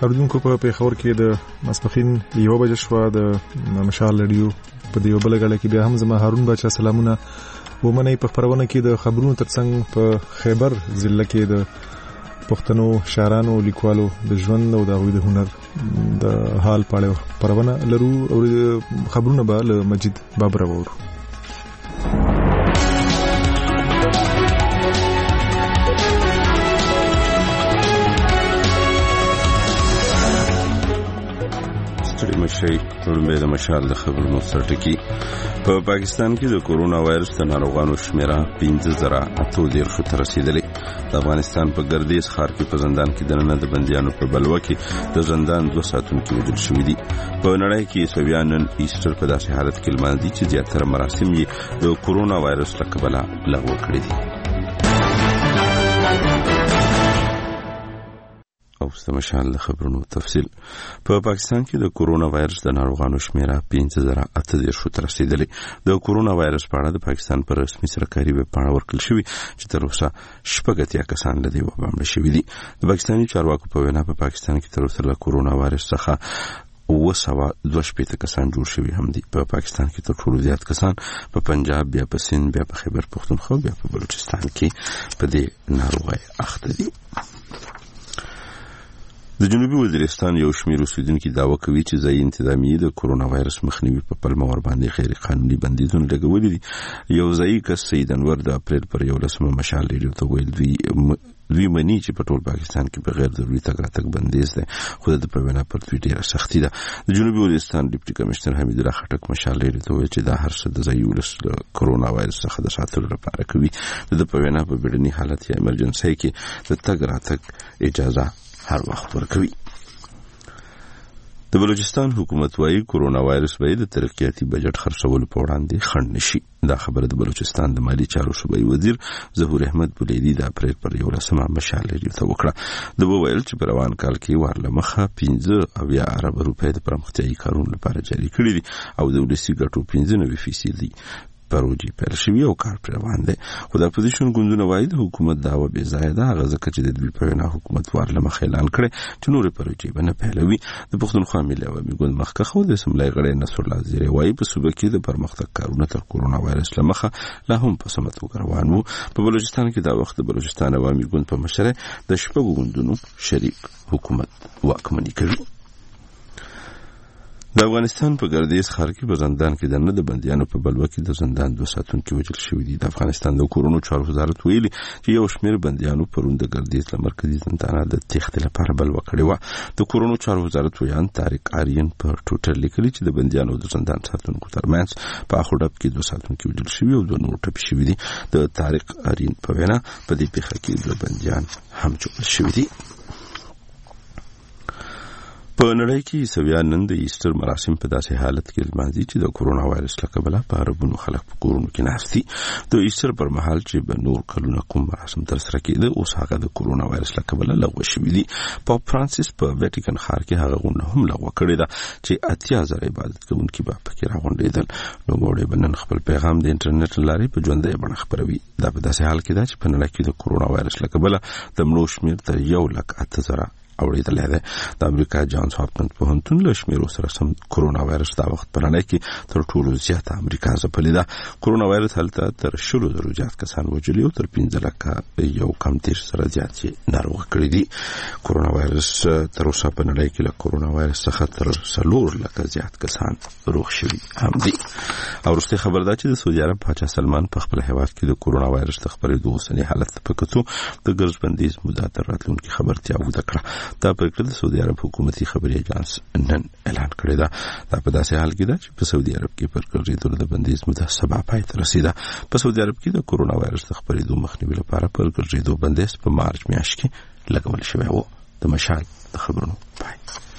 اردوونکو په پیښور کې د ماسپښین 1 بجې شوه د مشال رادیو په دې بل غړي کې بیا هم زما هارون بچا سلامونه ومني په خبرونه کې د خبرونو ترڅنګ په خیبر ضلع کې د پښتنو شاعرانو لیکوالو د ژوند او د غوي د هنر د حال په اړه خبرونه لرو او خبرونه به له مجید بابر وورو. مشي ټولنه د مشال د خبرونو سرټکی په پاکستان کې د کورونا وایرس د ناروغانو شمیره 15,800 ته رسیدلې. د افغانستان په ګردیز ښار کې په زندان کې دننه د بنديانو په بلوه کې د زندان 2 ساعتونکو وژل شوې دي. په نړۍ کې عیسویان ایسټر په داسې حالت کې لمانځي چې زیاتره مراسم یې د کورونا وایرس له کبله لغوه کړي دي. او مشال د خبرونو تفصیل. په پاکستان کې د کورونا وایرس د ناروغانو شمیره 15,800 ته رسیدلې. د کورونا وایرس په اړه د پاکستان پر رسمي سرکاري ویب پاڼه ورکړل شوې چې تر اوسه 80 کسان له دې وبا مړه شوي دي. د پاکستاني چارواکو په وینا په پاکستان کې تر اوسه له کورونا وایرس څخه 222 کسان جوړ شوي هم دي. په پاکستان کې تر ټولو زیات کسان په پنجاب، بیا په سند، بیا په خیبر پختونخوا، بیا په بلوچستان کې په دې ناروغۍ اخته دي. د جنوبي وزیرستان یو شمېر اوسیدونکي دعوه کوي چې ځایي انتظامیې د کورونا وایرس مخنیوي په پلمه ور باندې غیر قانوني بندیزونه لګولي دي. یو ځایي کس سید انور د اپریل پر 11 مشال ریډیو ته ویل دوی مني چې په ټول پاکستان کې بغیر ضروري تګ راتګ بندیز دی، خو د په وینا پر دوی ډیره سختي ده. د جنوبي وزیرستان ډیپټي کمشنر حمید الله خټک مشال ریډیو ته ویل چې دا هر څه د ځایي ولس له کورونا وایرس څخه د ساتلو لپاره کوي. د په وینا په بیړني حالت یا ایمرجنسي کې د تګ راتګ اجازه هر وخت ورکوي. د بلوچستان حکومت وايي کورونا وایرس به د ترقیاتي بجټ خرڅولو په وړاندې خنډ نشي. دا خبره د بلوچستان د مالی چارو صوبایي وزیر ظهور احمد بولیدي د اپریل پر 11 مشال ریډیو ته وکړه. د وویل چې په روان کال کې ورله مخه 15 ارب روپۍ د پرمختیایي کارونو لپاره جاري کړي دي او د ولسي ګټو 95% پروژې پیل شوې او کار پر روان دی. خو د اپوزیشن ګوندونه وايي د حکومت دعوه بې ځایه ده، هغه ځکه چې د دوی په وینا حکومت ورله مخه اعلان کړی چې نورې پروژې به نه پیلوي. د پښتونخوا ملي عوامي ګوند مخکښ د اسمبلۍ غړی نصر الله زیری وايي په صوبه کې د پرمختګ کارونه تر کورونا وایرس له مخه لا هم په سمه توګه روان وو. په بلوچستان کې دا وخت د بلوچستان عوامي ګوند په مشرۍ د شپږو ګوندونو شریک حکومت واکمني کوي. د افغانستان په ګردیز ښار کې په زندان کې دننه د بندیانو په بلوه کې د زندان 2 ساعتونکو وژل شوي دي. د افغانستان د کورونا چارو وزارت ویلي چې یو شمېر بندیانو پرون د ګردیز له مرکزي زندانه د تېښتې لپاره بلوه کړې وه. د کورونا چارو وزارت ویان طارق آرین په ټویټر لیکلي چې د بندیانو د زندان ساتونکو ترمنځ په اخو ډب کې 2 ساعتونکو وژل شوي او 2 نور ټپي شوي دي. د طارق آرین په وینا په دې پیښه کې 2 بندیان هم جوړ شوي دي. په نړۍ کې عیسویان نن د ایسټر مراسم په داسې حالت کې لمانځي چې د کورونا وایرس له کبله په عربونو خلک په کورونو کې ناست دي. د ایسټر پر مهال چې به نور کلونه کوم مراسم ترسره کېده اوس هغه د کورونا وایرس له کبله لغوه شوي دي. پاپ فرانسیس په ویټیکن ښار کې هغه غونډه هم لغوه کړې ده چې 80,000 عبادت کوونکي به پکې راغونډېدل. نوموړی به نن خپل پیغام د انټرنیټ له لارې په ژوندۍ بڼه خپروي. دا په داسې حال کې ده چې په نړۍ کې د کورونا وایرس له کبله د مړو شمېر تر 108,000 اوریدلې ده. د امریکا جانز هاپکنز پوهنتون له شمیرو سره سم کورونا وایرس دا وخت په نړۍ کې تر ټولو زیاته امریکا ځپلې ده. کورونا وایرس هلته تر 100,000 زیات کسان وژلي او تر 15 لکه یو کم 30 سره زیات یې ناروغ کړي دي. کورونا وایرس تر اوسه په نړۍ کې له کورونا وایرس څخه تر 4 لکه زیات کسان روغ شوي هم دي. او وروستۍ خبر ده چې د سعودي عرب پاچا سلمان په خپل هیواد کې د کورونا وایرس د خپرېدو اوسني حالت په کتو د ګرځ بندیز موده تر راتلونکي خبرتیا وده کړه. دا پریکړه د سعودي عرب حکومتي خبري اژانس نن اعلان کړی ده. دا په داسې حال کې ده چې په سعودي عرب کې پر ګرځېدو د بندیز موده سبا پای ته رسیده. په سعودي عرب کې د کورونا وایرس د خپرېدو مخنیوي لپاره پر ګرځېدو بندیز په مارچ میاشت کې لګول شوی و. د مشال د خبرونو پای.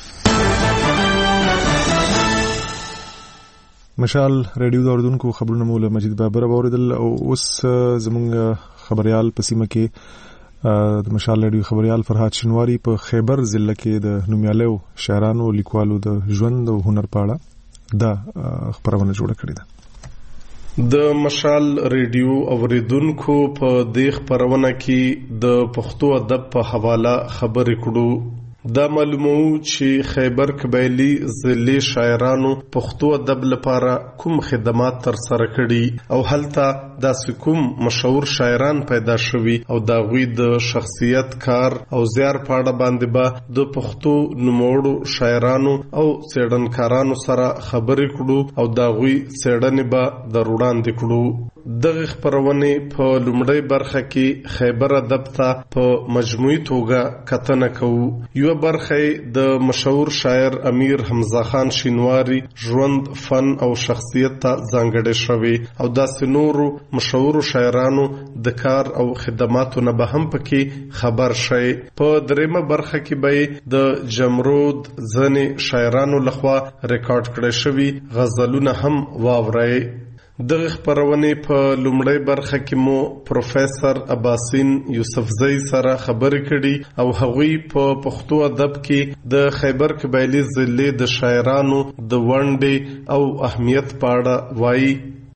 مشال رادیو د اردوونکو خبرونه مولا مجید بابر اوریدل او اوس زمونږ خبريال په سیمه کې د مشال رادیو خبريال فرحات شنواری په خیبر ضلع کې د نومیالیو شاعرانو لیکوالو د ژوند او هنر په اړه دا خبرونه جوړ کړې ده. د مشال رادیو اوریدونکو په دې خبرونه کې د پښتو ادب په حواله خبرې کړو. دا معلومو چې خیبر قبایلی ضلع شاعرانو پښتو ادب لپاره کوم خدمات تر سره کړي او هلته داسې کوم مشهور شاعران پیدا شوي او دا غوی د شخصیت کار او زیار پاړه باندې به د پښتو نوموړو شاعرانو او څېړنکارانو سره خبرې کړو او دا غوی څېړنې به در وړاندې کړو. دغه خبرونه په لومړی برخه کې خیبر ادب ته په مجموعي توګه کتنه کوو. یو برخه د مشهور شاعر امیر حمزه خان شینواری ژوند، فن او شخصیت ته ځانګړې شوی او داسې نورو مشهور شاعرانو د کار او خدماتو نه به هم پکې خبر شي. په دریمه برخه کې به د جمرود ځنې شاعرانو لخوا ریکارډ کړي شوی غزلونه هم واورئ. دغه خبرونه په لومړی برخه کې مو پروفیسور عباسین یوسفزئی سره خبرې کړي او هغوی په پښتو ادب کې د خیبر قبایلی ضلع د شاعرانو د ونډې او اهمیت په اړه وایي.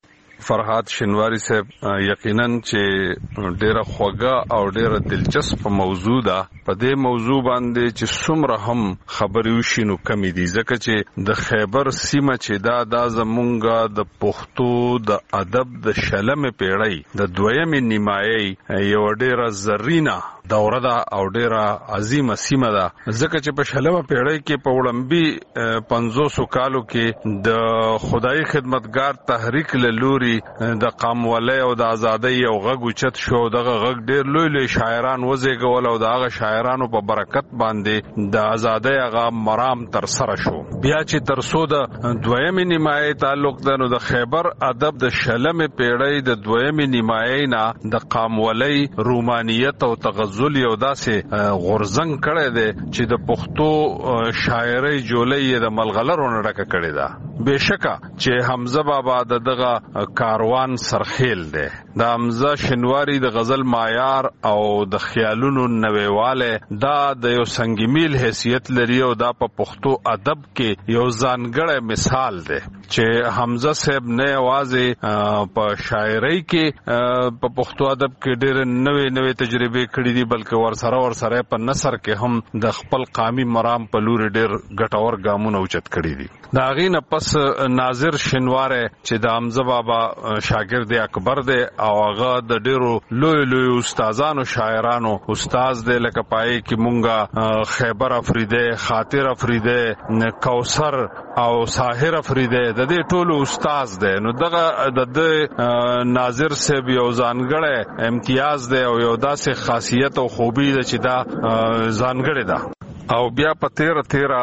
فرحات شینواری صاحب یقینا چې ډیره خوږه او ډیره دلچسپ موضوع ده. په دې موضوع باندې چې څومره هم خبرې وشي نو کمی دي، ځکه چې د خیبر سیمه چې دا زمونږ د پښتو د ادب د شلمې پیړۍ د دویمې نیمایي یو ډیره زرینه دوره ده او ډیره عظیمه سیمه ده، ځکه چې په شلمه پیړۍ کې په وړاندې 500 کالو کې د خدای خدمتګار تحریک له لوري د قامولۍ او د ازادۍ یو غږ اوچت شو. دغه غږ ډیر لوی لوی شاعران وزېږول او د هغه شاعرانو په برکت باندې د ازادۍ هغه مرام تر سره شو. بیا چې تر څو د دویمې نیمایي تعلق ده نو د خیبر ادب د شلمې پیړۍ د دویمې نیمایي نه د قامولۍ، رومانیت او تغزل یو داسې غورځنګ کړی دی چې د پښتو شاعرۍ جولۍ د ملغلرو نه ډکه کړې ده. بېشکه چې حمزه بابا دغه کاروان سرخیل دی. د حمزه شینواری د غزل معیار او د خیالونو نویواله دا د یو سنگمیل حیثیت لري او دا په پښتو ادب کې یو ځانګړی مثال دی چې حمزه صاحب نه یوازې په شاعرۍ کې په پښتو ادب کې ډېر نوې تجربې کړې دي بلکې ورسره په نثر کې هم د خپل قامي مرام په لور ډېر ګټور ګامونه اوچت کړي دي. د هغې نه پس ناظر شینواری چې د حمزه بابا شاګرد اکبر دی او هغه د ډیرو لوی استادانو شاعرانو استاد دی، لکه پای کې مونږه خیبر افریدی، خاطر افریدی، کوثر او ساحر افریدی د دې ټولو استاد دی. نو دغه د ناظر صاحب یو ځانګړی امتیاز دی او یو داسې خاصیت او خوبی ده چې دا ځانګړی ده. او بیا په تیرا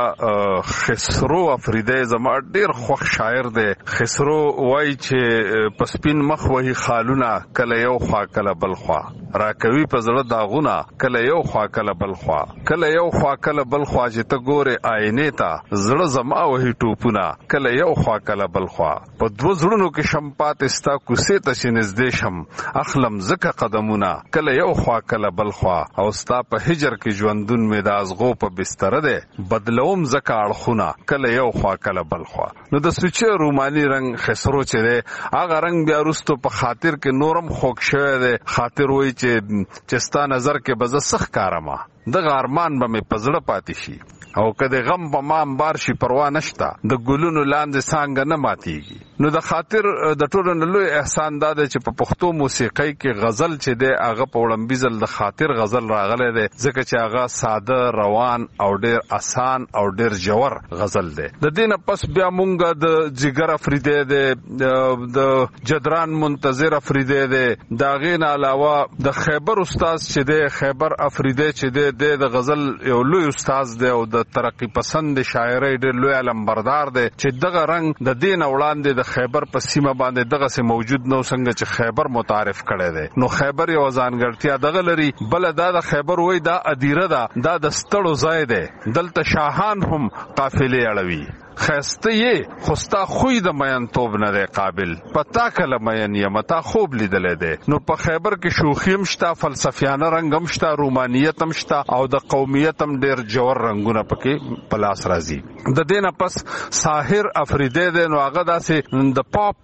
خسرو افریدی زما ډیر خوښ شاعر دی. خسرو وای چې پسپین مخ وهي خالونه کله یو خوا کله بل خوا، راکوي په زړه داغونه کله یو خوا کله بل خوا، کله یو خوا کله بل خوا چې ته ګورې آینې ته زړه زما وهي ټوپونه کله یو خوا کله بل خوا. په دوه زړونو کې شم پاتې ستا کوڅې ته چې نږدې شم اخلم ځکه قدمونه کله یو خوا کله بل خوا، او ستا په هجر کې ژوندون مې د ازغو په بستر ده بدلوم زکه اړخونه کله یو خوا کله بل خوا. نو د سوچه رومانی رنگ خسرو چې ده هغه رنگ بیا وروسته په خاطر کې نورم خوږ شوی دی. خاطر وایي چې ستا نظر کې به زه سخت کارمه دغه ارمان به مې په زړه پاتې شي او که د غم په ما امبار شي پروا نشته د ګلونو لاندې څانګه نه ماتیږي. نو د خاطر د ټولو نه لوی احسان دا دی چې په پښتو موسیقۍ کې غزل چې دی هغه په وړاندې ځل د خاطر غزل راغلی دی، ځکه چې هغه ساده، روان او ډیر آسان او ډیر ژور غزل دی. د دې نه پس بیا مونږ د جګر افریدی دی، د جدران منتظر افریدی دی، د هغې نه علاوه د خیبر استاد چې دی خیبر افریدی چې دی د غزل یو لوی استاد دی او د ترقی پسند شاعرۍ ډېر لوی علمبردار دی چې دغه رنګ د دې نه وړاندې د خیبر په سیمه باندې دغسې موجود نو څنګه چې خیبر متعارف کړی دی. نو خیبر یو ځانګړتیا دغه لري. بله دا د خیبر وایي دا ادیره ده، دا د ستړو ځای دی، دلته شاهان هم قافلې اړوي. خسته یې خوستا خوی د مینتوب نه دی قابل، پتا کله مین یم تا خوب لیدلی دی. نو په خیبر کې شوخي هم شته، فلسفیانه رنګ هم شته، رومانیت هم شته او د قومیت هم ډېر جوور رنګونه پکې په لاس راځي. د دې نه پس ساحر افریدی دی، نو هغه داسې د پاپ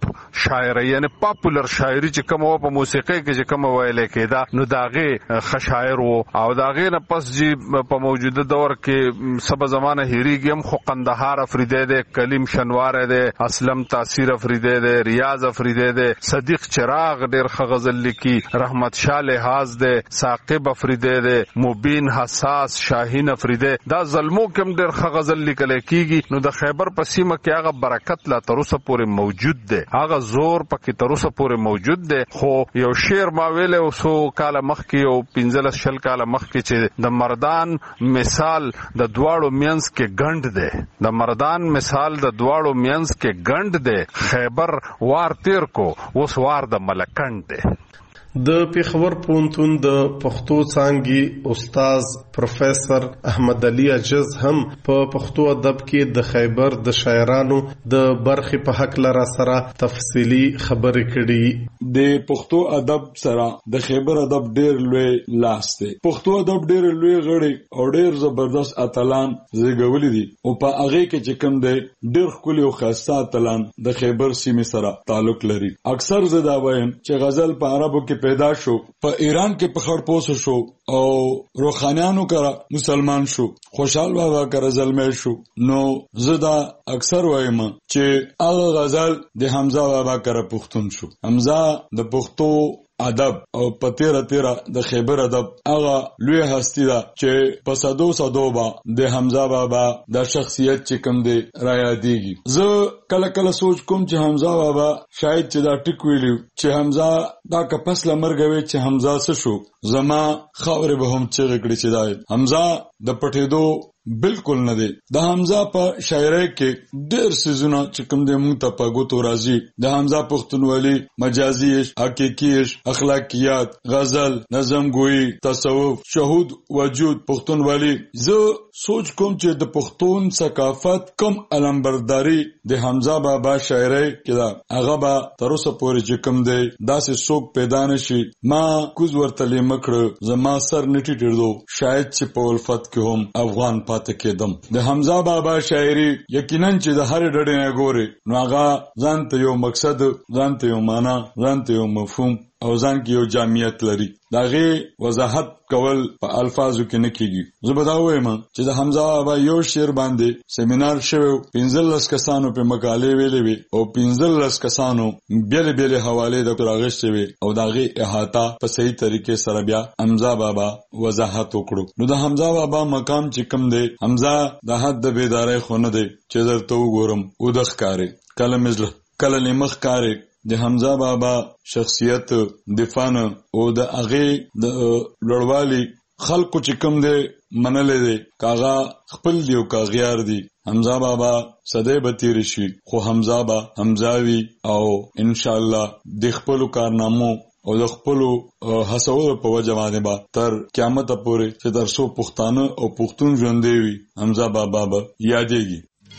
شاعري یعنی پاپولر شاعري چې کوم په موسیقي کې چې کوم ویل کېدا نو داغه خشاعر وو او داغه نه پس چې په موجوده دور کې سبا زمانه هریګم خو قندهار افریدی ده، کلیم شنوار ده، اسلم تاثیر افریدی ده، ریاض افریدی ده، صدیق چراغ ډیر غزل لیکي، رحمت شاه لحاظ ده، ثاقب افریدی ده، مبین حساس شاهین افریدی دا ظلمو کوم ډیر غزل لیکل کیږي. نو د خیبر په سیمه کې هغه برکت لا تر اوسه پورې موجود ده، هغه زور پکې تر اوسه پورې موجود ده. خو یو شعر ما ویل او سو کال مخکې او 15 کال مخکې چې د مردان مثال د دواړو مینس کې ګند ده، د مردان مثال د دواړو مینس کې ګند ده. خیبر وار تیر کو اوس وار د ملکند ده. د پیښور پوهنتون د پښتو څانګې استاد پروفیسور احمد علي عجز هم په پښتو ادب کې د خیبر د شاعرانو د برخې په حق لرا سره تفصیلی خبرې کړي. د پښتو ادب سره د خیبر ادب ډېر لوی لاس دی. پښتو ادب ډېر لوی غړي او ډېر زبردست اتلان زیږولي دي او په هغه کې چې کوم دی ډېر ښکلي او خاصه اتلان د خیبر سیمې سره تعلق لري. اکثر زه دا وایم چې غزل په عربو کې پیدا شو، په ایران کې په خړپوسو شو او روحانیانو کرا مسلمان شو، خوشحال بابا کرا زلمی شو. نو زه دا اکثر وایم چې هغه غزل د حمزه بابا کرا پښتون شو. حمزه د پښتو ادب او پتیرا د خیبر ادب هغه لوی هستی ده چې په صدو با د حمزه بابا د شخصیت چې کوم دی را یادېږي. زه کله سوچ کوم چې حمزه بابا شاید چې دا ټیک ویلو چې حمزه دا کپس لمرګوي چې حمزه څه شو، زما خاورې به هم چغې کړي چې دا حمزه د پټېدو بالکل نه دی. د حمزه په شاعرۍ کې ډېر سيزونه چې کوم دی مونږ ته په ګوتو راځي. د حمزه پښتونولي، مجازي عشق، حقیقي عشق، اخلاقیات، غزل، نظم گوئی، تصوف، شهود وجود، پښتونولي. زه سوچ کوم چې د پښتون ثقافت کم علمبرداري د حمزه بابا شاعرۍ کې دا هغه به تر اوسه پورې چې کوم دی داسې څوک پیدا نشي. ما کوز ورته لیمکړه، زما سر نټی ټیردو، شاید چې په الفت کې هم افغان پاتې کېدم. د حمزه بابا شاعري یقینا چې د هر ډډې نه ګوري نو هغه ځان ته یو مقصد، ځان ته یو معنا، ځان ته یو مفهوم او ځان کې یو جامعیت لري. داغه وضاحت کول په الفاظو کې نه کیږي. زه به دا وایم چې د حمزه بابا یو شعر باندې سیمینار شوی، 15 کسانو په مقالې ویلې وي او 15 کسانو بیل حواله د راغشتې وي او داغه احاطه په صحیح طریقې سره بیا حمزه بابا وضاحت وکړو. نو د حمزه بابا مقام چې کوم دی، حمزه د حد د بیدارۍ خونه دی چې درته وګورم او د ښکارې کله مزله کله لمخ کارې. د حمزه بابا شخصیت دفان او د هغه د لړوالي خلکو چې کوم دی منلې دی، کاغه خپل دی او کاغیار دی. حمزه بابا صدې بتیر شي خو حمزه با حمزاوي او ان شاء الله د خپل کارنامو او د خپل حسول په وجه باندې با تر قیامت پورې چې درسو پښتانه او پښتون ژوندې وي حمزه بابا به یادېږي.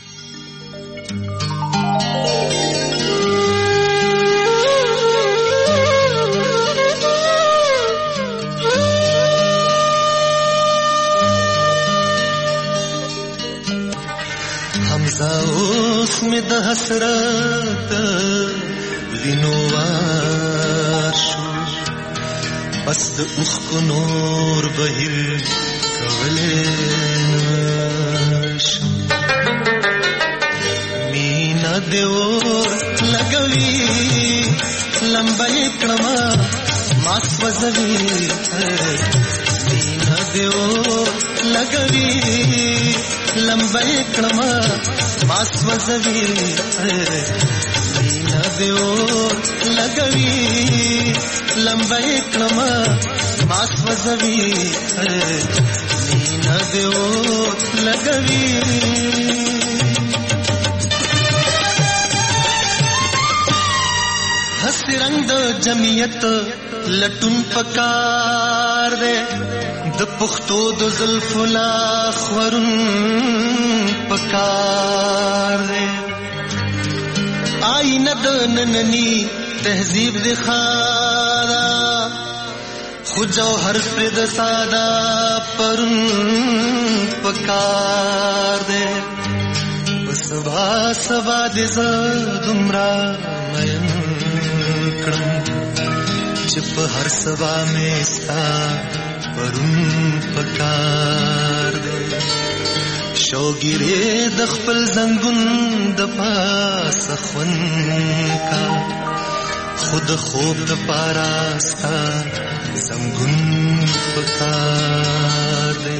اوس می د حسرت وینوار شو، بس د اوخ کو نور بهیر کولې نشم. مینا دیور لګوي لمبای کړما ماس وزوي، مینا دیور لګوي لمبای کړما ماس وزوي، مینا دیور لګوي لمبای کړما ماس وزوي، مینا دیور لګوي. هستی رنگ د جمعیت لټون پکار دے، د پختو د زلفو لا خورن پکار دے. آئینه د نننی تهذیب د خارا، خو جوهر پر د ساده پرن پکار دے. سبا سبا د زدمرا مین کړم چې په هر سبا مې ستا پرون پکار دی شوګیره د خپل زنګون د پاسه خون کا خود خوب د پاراستا زنګون پکار دی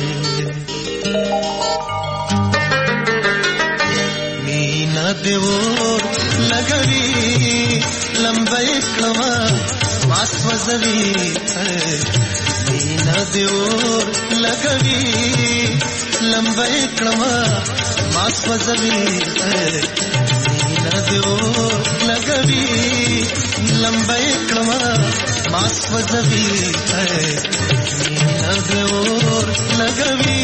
مینا دیور لګوي لمبای کما ماس وزوي مینا دیور لګوي لمبای کما ماس وزوي مینا دیور لګوي لمبای کما ماس وزوي مینا دیور لګوي.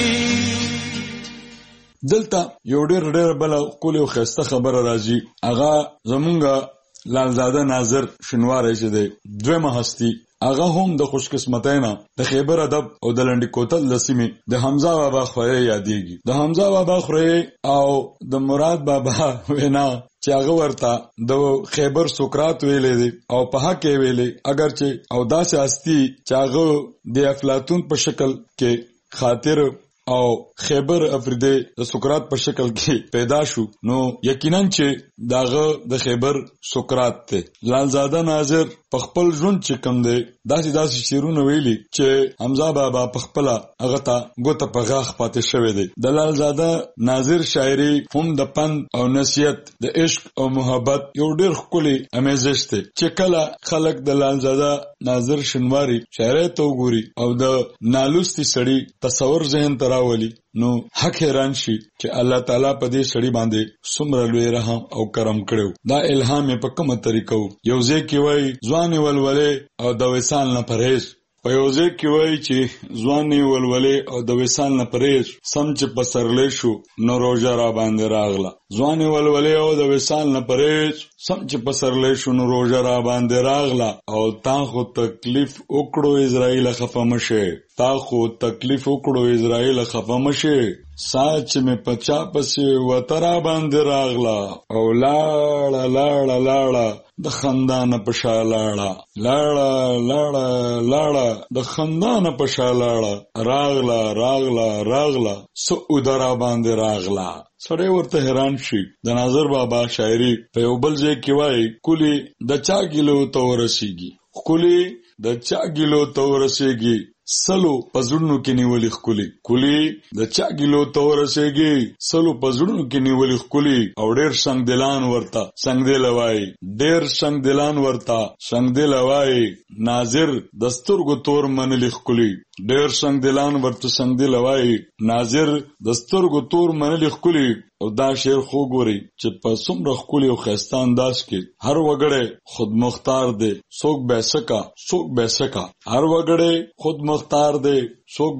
دلته یو ډېر بل کول یو خسته خبره راځي هغه زمونږه لالزاده ناظر شنواری چې دی دویمه هستی هغه هم د خوش قسمتۍ نه د خیبر ادب او د لنډی کوتل د سیمې د حمزه بابا خورې یادېږي. د حمزه بابا خورې او د مراد بابا وینا چې هغه ورته د خیبر سقراط ویلې دي او په حق یې ویلې اگر چې او داسې هستی چې هغه د افلاطون په شکل کې خاطر او خیبر افریدی د سقراط په شکل کې پیدا شو نو یقینا چې داغه د خیبر سقراط ته لالزاده ناظر په خپل ژوند چې کوم دی داسې شعرونه ویلي چې حمزه بابا په خپل هغه ته ګوته په غاښ پاتې شوی دی. د لالزاده ناظر شاعري هم د پند او نصیحت د عشق او محبت یو ډېر ښکلی امیزش دی چې کله خلک د لالزاده ناظر شنواری شاعرۍ ته وګوري او د نالوستي سړي تصور ذهن ته راولي نو حق حیران شي چې الله تعالی په دې سړي باندې څومره لوی رحم او کرم کړو. دا الهام په کومه طریقو یو ځای کې وای ځوان ولولې او د وصال نه پرهیز په یو ځای کې وای چې ځوان ولولې او د وصال نه پرهیز سم چې پسرلې شو نو روزه را باندې راغله ځوان ولولې او د وصال نه پرهیز سم چې پسرلې شو نو روزه را باندې راغله او تا خو تکلیف وکړو اسرائیل خفه مشه تا خو تکلیف وکړو اسرائیل خفه مشه ساچ میں پچا پسې وترا باندې راغلا او لاړه لاړه لاړه د خندان پشا لاړه لاړه لاړه لاړه د خندان پشا لاړه راغلا راغلا راغلا سو ودرا باندې راغلا. سړی ورته حیران شي. د ناظر بابا شاعري په یو بل ځای کې وایي کلی د چا ګیلو ته ورسیږي کلی د چا ګیلو ته ورسیږي سلو پزړونو کې نیولې خولي کلی د چا ګیلو ته ورسیږي سلو پزړونو کې نیولې خولي او ډېر څنګ دلان ورتا څنګ دی لوي ډېر څنګ دلان ورتا څنګ دی لوي ناظر دستورګو تور منلې خولي ډېر څنګ دلان ورته څنګ دی لوي ناظر دستورګو تور منلې خولي او دا شعر خو ګوري چې په څومره خولي او خسته انداز کې هر وګړی خود مختار دی څوک بیسکا هر وګړی خود مختار دی څوک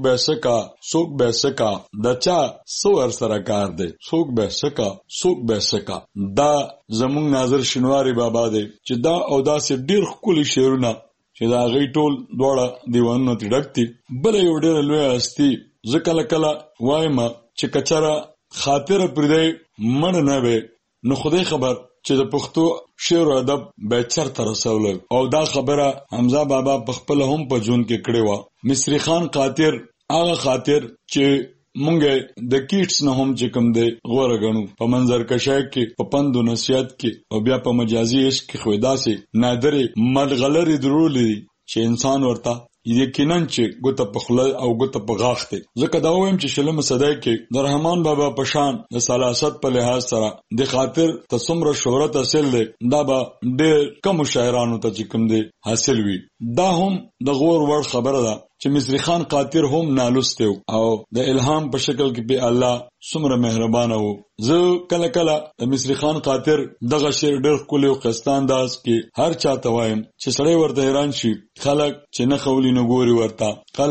بیسکا دچا سور سره کار دی څوک بیسکا. دا زمونږ ناظر شنواری بابا دی چې دا او دا سه ډیر خولي شعرونه چې دا غي ټول دوړه دیوانونه تډکتی بل یو ډیر لوی هستی ځکه کله وایم چې کچره خاطر پردې مړ نه وي نو خدای خبر چې د پښتو شعر او ادب به چرته رسول او دا خبره حمزه بابا په خپل هم په جون کې کړې و. مصری خان خاطر هغه خاطر چې مونږه د کیټس نه هم چې کوم دی غوړه غنو په منظر کشای کې په پندو نصیحت کې او بیا په مجازي عشق کې خویدا سي نادره ملغلری درولې چې انسان ورته یقینا چې ګوته په خله او ګوته په غاښ ته ځکه دا وایم چې شلم صدای کې د رحمان بابا په شان د سلاست په لحاظ سره د خاطر تصمر شهرت حاصل دی دا به ډېر کم شاعرانو ته چې کوم دی حاصل وي. دا هم د غور وړ خبره ده چې مصری خان قاطر هم نالسته او د الهام په شکل کې به الله څومره مهربان وو. زه کله کله د مصری خان قاطر دغه شعر ډېر کلی او خستان داس کې هر چاته وایم چې سړی ورته حیران شي خلک چې نه خولي نو ګوري ورته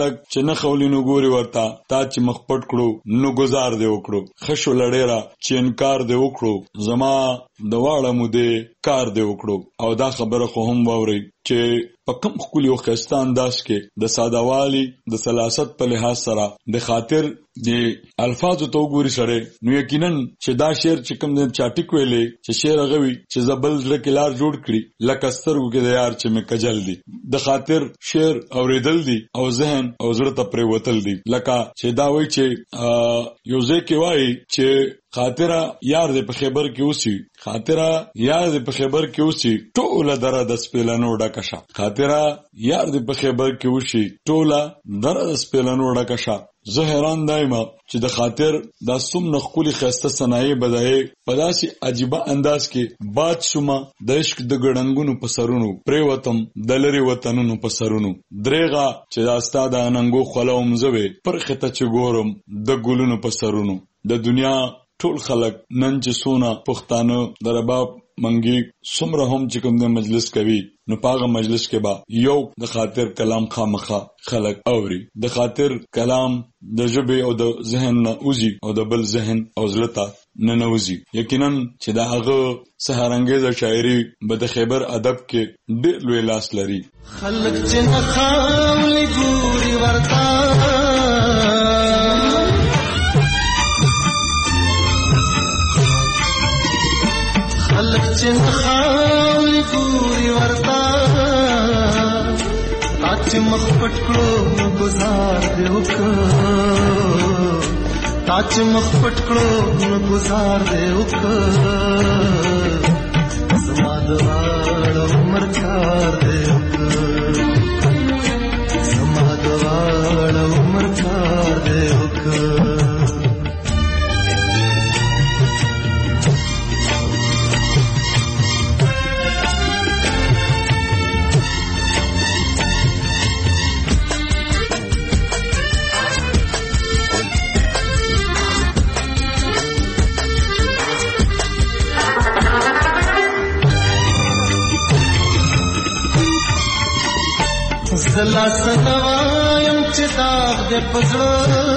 تا چې مخ پټ کړو نو گزار دی وکړو خشو لړېرا چې انکار دی وکړو زما د واړه مو دی کار دی وکړو. او دا خبره خو هم ووري چې په کوم خولي او خستان داس کې د سادهوالي د سلاست په لحاظ سره د خاطر د الفاظو تو ګوري سره نو یقینا چې دا شعر چې کوم د چاټیک ویلې چې شعر غوي چې زبل زړه کې لار جوړ کړي لکه سترګو کې د یار چې مې کجل دي د خاطر شعر اوریدل دي او ذهن او زړه ته پرې وتل دي لکه چې دا وایي چې یو ځکه وایي چې خاطره یار دې په خیبر کې اوسي خاطره یار دې په خیبر کې اوسي ټوله دره د سپیلانو ډکشه خاطره یار دې په خیبر کې اوسي ټوله دره د سپیلانو ډکشه زه حیران دایم چې د خاطر دا سم نخکولی خسته صنایع بدایي په داسې عجیبه انداز کې باد شومه د عشق د ګړنګونو په سرونو پرې وطم د لري وطنونو په سرونو درېغه چې دا ستا د اننګو خلوم زوي پر خته چې ګورم د ګلونو په سرونو د دنیا ټول خلک نن چې سونه پښتانه د رباب منګي څومره هم چې کوم د مجلس کوي نو پاغه مجلس کې با یو د خاطر کلام خامخه خلق اوري د خاطر کلام د ژبه او د ذهن نه اوزي او د بل ذهن او زړه نه نوزي یقینا چې دا هغه سهارنګیزه شاعري به د خیبر ادب کې ډېر لوی لاس لري خلق چې نه خاولي ګوري ورتا خلق چې نه خاولي ګوري ورتا تاچ مخ پټ کړو گزار دې وکړه تاچ مخ پټ کړو گزار دې وکړه زما د واړه عمر کار دې وکړه زما د واړه عمر کار دې وکړه زلا سنوایم چې داغ دې پزړه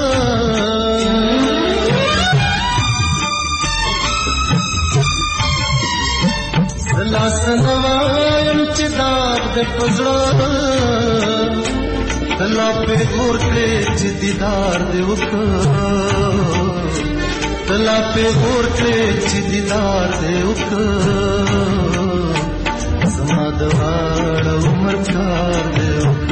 زلا سنوایم چې داغ دې پزړه تلا په ګور کې چې دیدار دې وکړه تلا په ګور کې چې دیدار دې وکړه زما د واړه عمر کار دې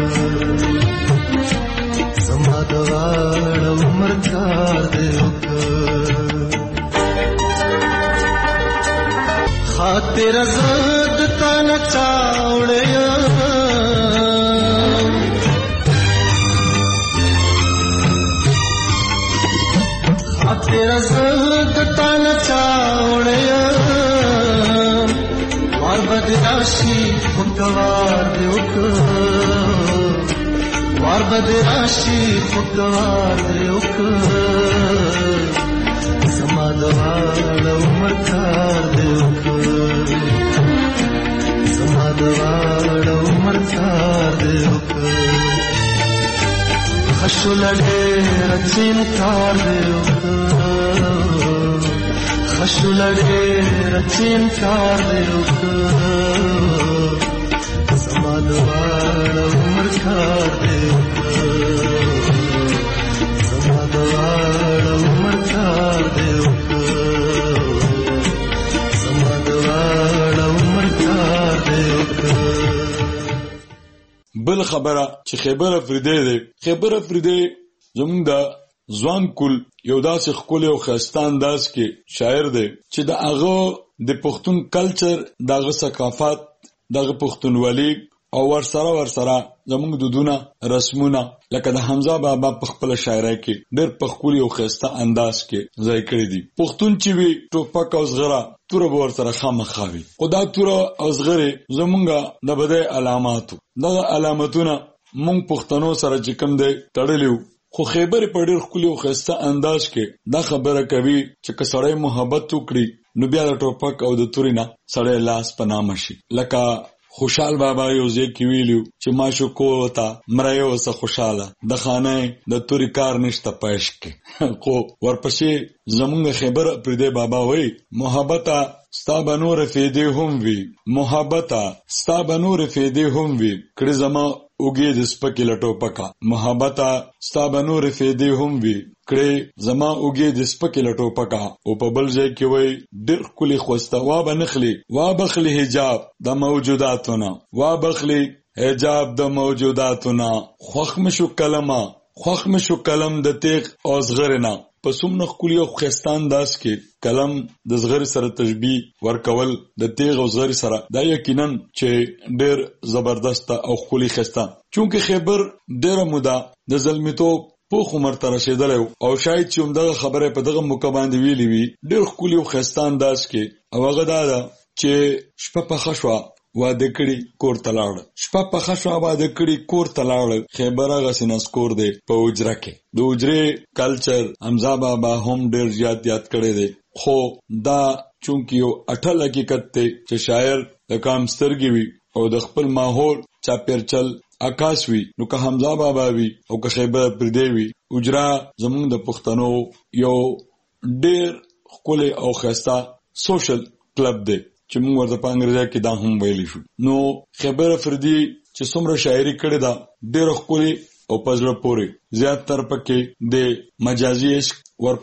زما د واړه عمر کار دې خاطر زاد تا نه چاوړیا خاطر زاد تا نه چاوړیا وار بدراشي فکوار دې وکړه وار بدراشي فکوار دې وکړه زما د واړه عمر کار دې وکړه زما د واړه عمر کار دې وکړه خشو لړې رچین کار دې وکړه خشو لړې رچین کار دې وکړه زما د واړه عمر کار دې وکړه زما د واړه عمر کار دې وکړه زما د واړه عمر کار دې وکړه بل خبره چې خیبر افریدی دی خیبر افریدی زمونږ د ځوان کول یو داسې ښکلی او ښایسته انداز کې شاعر دی چې د هغه د پښتون کلچر دغه ثقافت دغه پښتونولي او ورسره زمونږ دودونه رسمونه لکه د حمزه بابا په خپل شاعرۍ کې ډېر په ښکلي او ښایسته انداز کې ځای کړی دي پښتون چې وي ټوپک او زغره توره به ورسره خامخا وي خو دا توره او زغرې زمونږ د بدۍ علاماتو دغه علامتونه مونږ پښتنو سره چې کوم دی تړلي وو خو خیبر په ډېر ښکلي او ښایسته انداز کې دا خبره کوي چې که سړی محبت وکړي نو بیا د ټوپک او د تورې نه سړی لاس په نامه شي لکه خوشحال بابا یو ځای کې ویلو چې ماشو کوتا مرایو وسه خوشاله د خانه د توري کار نشته پېښ کې خو ورپسې زمونږ خیبر پردې بابا وای محبت ستا بنور فیدې هم وی محبت ستا بنور فیدې هم وی کړي زما اوګې د سپکې لټو پکا محبت ستا بنور فیدې هم وی کړې زما اوګې د سپکې لټو پکا او په بل ځای کې وای ډېر کلی خوستا وا بنخلی وا بخلی حجاب د موجوداتونه وا بخلی حجاب د موجوداتونه خوخم شو کلم د تیغ او زغرنا پسوم نخ کلی او خستان داس کې کلم د زغر سره تشبیه ورکول د تیغ او زغر سره دا یقینا چې ډېر زبردست او خولي خستا چونکه خیبر ډېر مودا د ظلمتوب په عمر تر رسیدل او شاید چې همدغه خبره په دغه موقع باندې ویلې وي ډېر خولي او خستان داس کې او هغه دا چې شپه په خشوا واده کړي کور تلاړ شپه په خشوا واده کړي کور تلاړ خیبر غسن اسکور دی په اجره کې د اجره کلچر حمزه بابا هم ډیر زیات یاد کړي دی خو دا چونکی یو اټل حقیقت ته چې شاعر د کام سترګي وي او د خپل ماحول چاپیرچل آکاش وي نو که حمزه بابا وي او که خیبر پردی وي اجره زمونږ د پښتنو یو ډیر خپل او خسته سوشل کلب دی چې موږ ورته په انګریزي کې دا هم ویلی شو نو خیبر افریدي چې څومره شاعري کړې ده ډېر ښکلي او په زړه پورې زیات تر پکې د مجازي عشق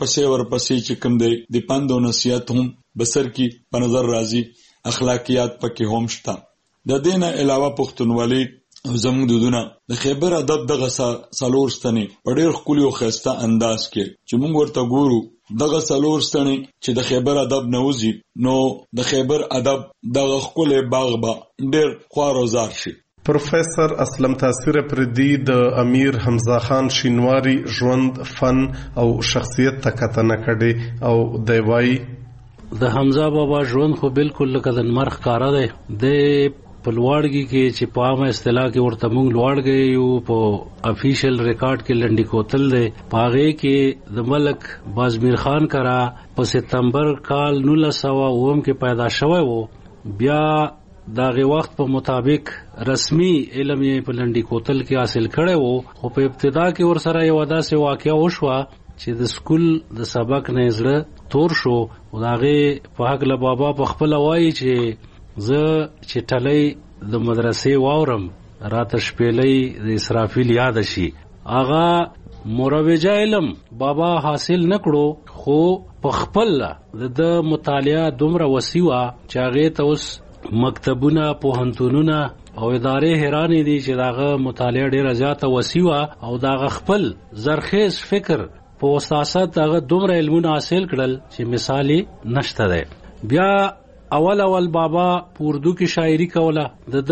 ورپسې چې کوم دی د پند او نصیحت هم بسر کې په نظر راځي اخلاقیات پکې هم شته د دې نه علاوه پښتونولي زموږ دودونه د خیبر ادب دغه سالور ستنې په ډېر ښکلي او ښایسته انداز کې چې موږ ورته ګورو دغه سالور ستنی چې د خیبر ادب نوزي نو د خیبر ادب دغه خپل باغ با ډېر خوار او زار شي پروفیسور اسلم تاثیر پردی د امیر حمزه خان شینواری ژوند فن او شخصیت ته کتنه کړي او دی وای د حمزه بابا ژوند خو بالکل لکه د مرخ کاره دی د په لوړګي کې چې په عامه اصطلاح کې ورته مونږ لوړګي یو په افیشل ریکارډ کې لنډی کوتل دی پاغه کې د ملک بازمیر خان کرا په سپتمبر کال 1909 کې پیدا شوی وو بیا داغه وخت په مطابق رسمي علم یې په لنډی کوتل کې حاصل کړی وو خو په ابتدا کې ورسره یو داسې واقعا وشوه چې د سکول د سبق نه زړه تور شو او داغه په حق له بابا په خپل وایي چې زه چې ټلې د مدرسې واورم راته شپېلې د اسرافیل یاد شي آغا مروجه علم بابا حاصل نکړو خو په خپل د مطالعه دومره وسیوه چې هغه ته اوس مکتبونه پوهنتونونه او ادارې حیرانې دي چې داغه مطالعه ډیره زیاته وسیوه او داغه خپل زرخیز فکر په وساست داغه دومره علمونه حاصل کړل چې مثالي نشته ده بیا اول بابا اردو کی شاعری کوله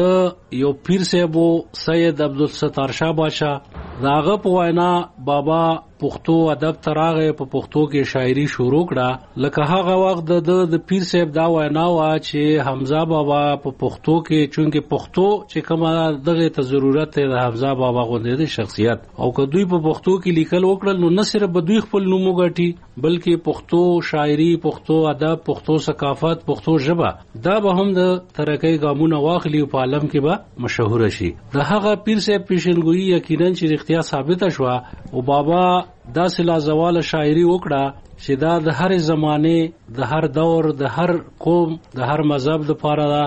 د یو پیر صاحب سید عبدالستار شاه بادشاہ داغه په وینا بابا پښتو ادب تراغه په پښتو کې شاعری شروع کړه لکه هغه وخت د پیر صاحب دا وینا وا چې حمزه بابا په پښتو کې چونکه پښتو چې کومه دغه ته ضرورت ده د حمزه بابا غوندې د شخصیت او که دوی په پښتو کې لیکل وکړل نو نه صرف به دوی خپل نوم وګټي بلکې پښتو شاعری پښتو ادب پښتو ثقافت پښتو ژبه دا به هم د ترقۍ ګامونه واخلي په عالم کې به مشهور شي د هغه پیر صاحب پیشنګوئی یقینا چې اختیار ثابت شوه او بابا دا سلا زوال شاعری وکړه چې دا د هر زمانه د هر دور د هر قوم د هر مذهب د پاره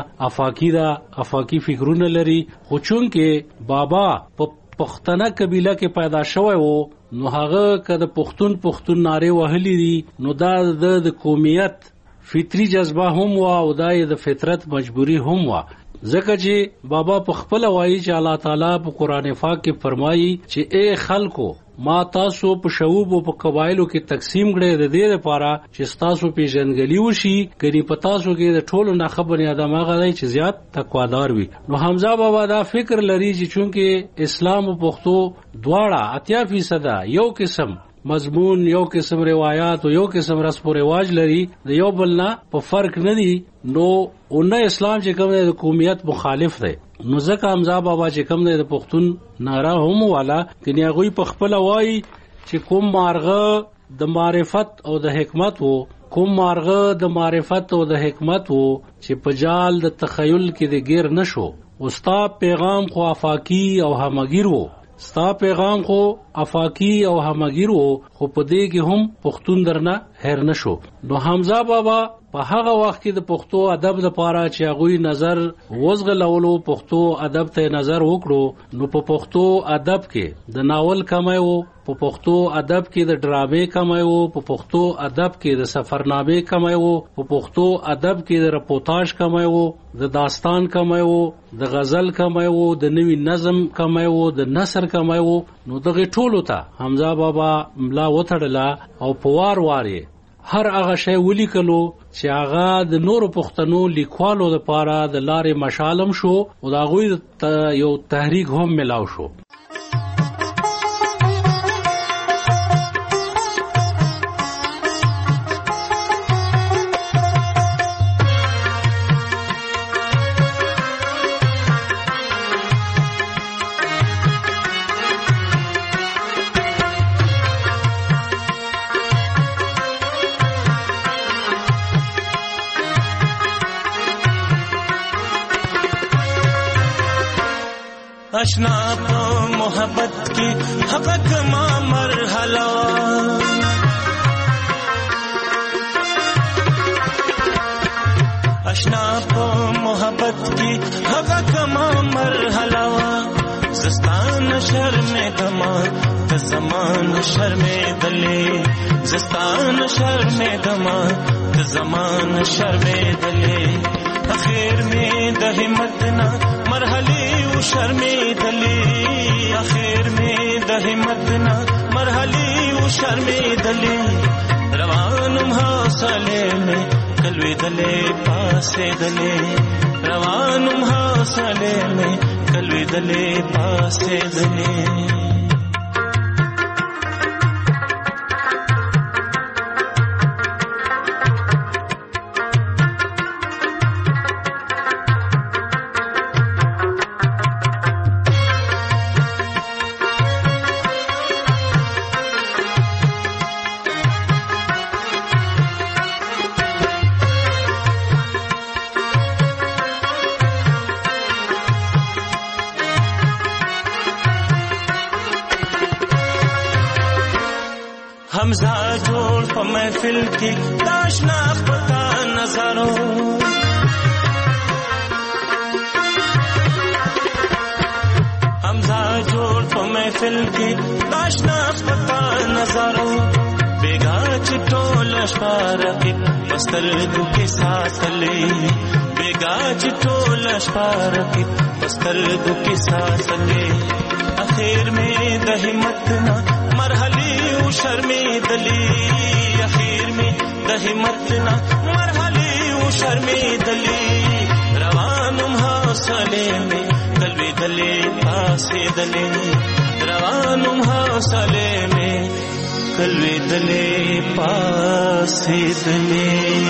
افاقی فکرونه لري خو چونکه بابا په پښتنه قبیله کې پیدا شوی وو نو هغه کده پښتون ناره وهلي دي نو دا د قومیت فطری جذبه هم وا او دا د فطرت مجبوری هم وا ځکه چې بابا په خپل وایي چې الله تعالی په قران پاک کې فرمایي چې اے خلکو ما تاسو په شعوب او په قبایلو کې تقسیم کړي د دې لپاره چې تاسو پیژنګلی وشي کړي په تاسو کې د ټولو نه خبري ادم هغه دی چې زیات تقوادار وي نو حمزه بابا دا فکر لري چې چونکه اسلام او پښتو دواړه 80% یو قسم مضمون یو قسم روایت او یو قسم رسم و رواج لري د یو بل نه په فرق نه دي نو اونې اسلام چې کوم د قومیت مخالف دی نو ځکه حمزه بابا چې کوم د پښتون ناره هم والا کني هغه په خپل وایي چې کوم مارغه د معرفت او د حکمت وو کوم مارغه د معرفت او د حکمت وو چې په جال د تخیل کې د غیر نشو استاد پیغام خو افاقی او همگیر وو ستا پیغام خو افاقی او همگیر وو خو په دې کې هم پښتون درنه هیر نشو نو حمزه بابا په هغه وخت کې د پښتو ادب لپاره چې هغه نظر وزغلولو پښتو ادب ته نظر وکړو نو په پښتو ادب کې د ناول کمای وو په پښتو ادب کې د ډرامې کمای وو په پښتو ادب کې د سفرنامې کمای وو په پښتو ادب کې د رپورتاژ کمای وو د داستان کمای وو د غزل کمای وو د نوی نظم کمای وو د نثر کمای وو نو دغه ټولو ته حمزه بابا ملا وتړله او پوار واره هر هغه شی ولیکلو چې هغه د نورو پښتنو لیکوالو لپاره د لارې مشالم شو او دا غوي یو تحریک هم ملاو شو. اشنا په محبت کی حقق ما مرحله اشنا په محبت کی حقق ما مرحله زستان شرم دما ته زمان شرم دلی زستان شرم دما ته زمان شرم دلی اخیر میں د همت نا مرحله شرمیدلی اخیر میں د همت نا مرحله شرمیدلی روانم حوصله میں کلویدلی پاسیدلی روانم حوصله میں کلویدلی پاسیدلی حمزہ جوڑ پا محفل کی داشنا پتا نظروں حمزہ جوڑ پا محفل کی داشنا پتا نظروں بیگا چٹول اشپارکی پسترگو کے ساتھ لی بیگا چٹول اشپارکی پسترگو کے ساتھ لی اخیر میں دہمت نا مرحلی شرمیدلی اخیر میں دہمت نا مرحلی شرمیدلی روانم حوصلے میں قلبی دلی پاسی دلی روانم حوصلے میں قلبی دلی پاسی دلی.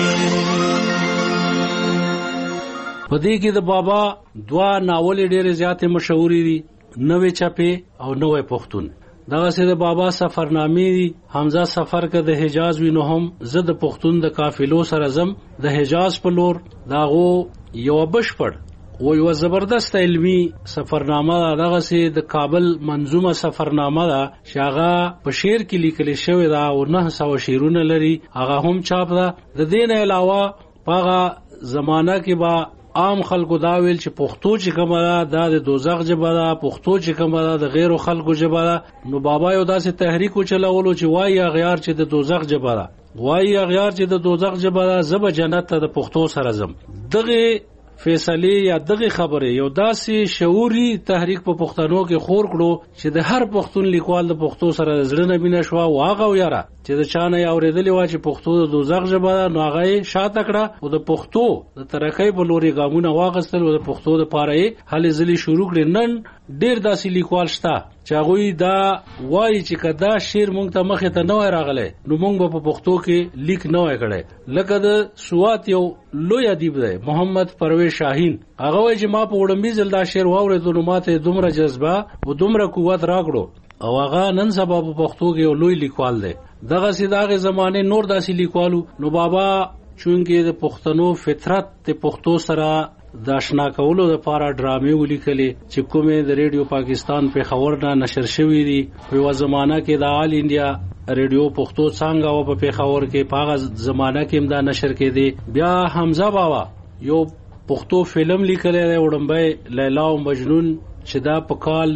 پدې کې د بابا دوا ناول ډېر زیات مشهوري دي نوې چاپې او نوې پښتون دغه سه د بابا سفرنامې دي حمزه سفر که د حجاز وینو هم زد پښتون د قافلو سره زم د حجاز په لور داغو یو بشپړ او یو زبردست علمی سفرنامه دغه سه د کابل منظومه سفرنامه دا شاغه په شعر کې لیکل شوی دا او 900 شعرونه لري هغه هم چاپ دا د دین علاوه پاغه زمانہ کې با عام خلکو دا ویل چې پښتو چې کومه دا د دوزخ جبه ده پښتو چې کومه دا د غیرو خلکو جبه ده نو بابا یو داسې تحریک چلولو چې وایي اغیار چې د دوزخ جبه ده وایي اغیار چې د دوزخ جبه ده زب جنت ته د پښتو سره زم دغه فیصله یا دغه خبره یو داسې شعوري تحریک په پښتنو کې خور کړو چې د هر پښتون لیکوال د پښتو سره زړه نه بینه شو واغه ویاره چې د چانه اوریدلې وا چې پښتو د دوزخ ژبه نو هغه شاته کړه او د پښتو د ترقۍ په لوري ګامونه واغستل او د پښتو د پاره هلې ځلې شروع کړي نن ډیر داسې لیکوال شته چې هغه دا وایي چې کدا شعر مونږ ته مخه ته نه راغله نو مونږ په پښتو کې لیک نه وای کړي لکه د سوات یو لوی ادیب دی محمد پرویز شاهین هغه وایي چې ما په وړاندې ځل دا شعر واورېدو نو ماته دومره جذبه او دومره قوت راکړو او هغه نن سبا په پښتو کې یو لوی لیکوال دی دغه سیداغه زمانه نور داسې لیکوالو نو بابا چونګې د پښتنو فطرت ته پښتو سره د آشنا کولو لپاره ډرامې ولیکلې چې کومې د ریډیو پاکستان په خبر نه نشر شوې دي. په یو زمانہ کې د آل انډیا ریډیو پښتو څنګه او په پیښور کې په هغه زمانہ کې امدا نشر کې دي. بیا حمزه بابا یو پښتو فلم لیکلی دی وړمبی لیلا او مجنون چې دا په کال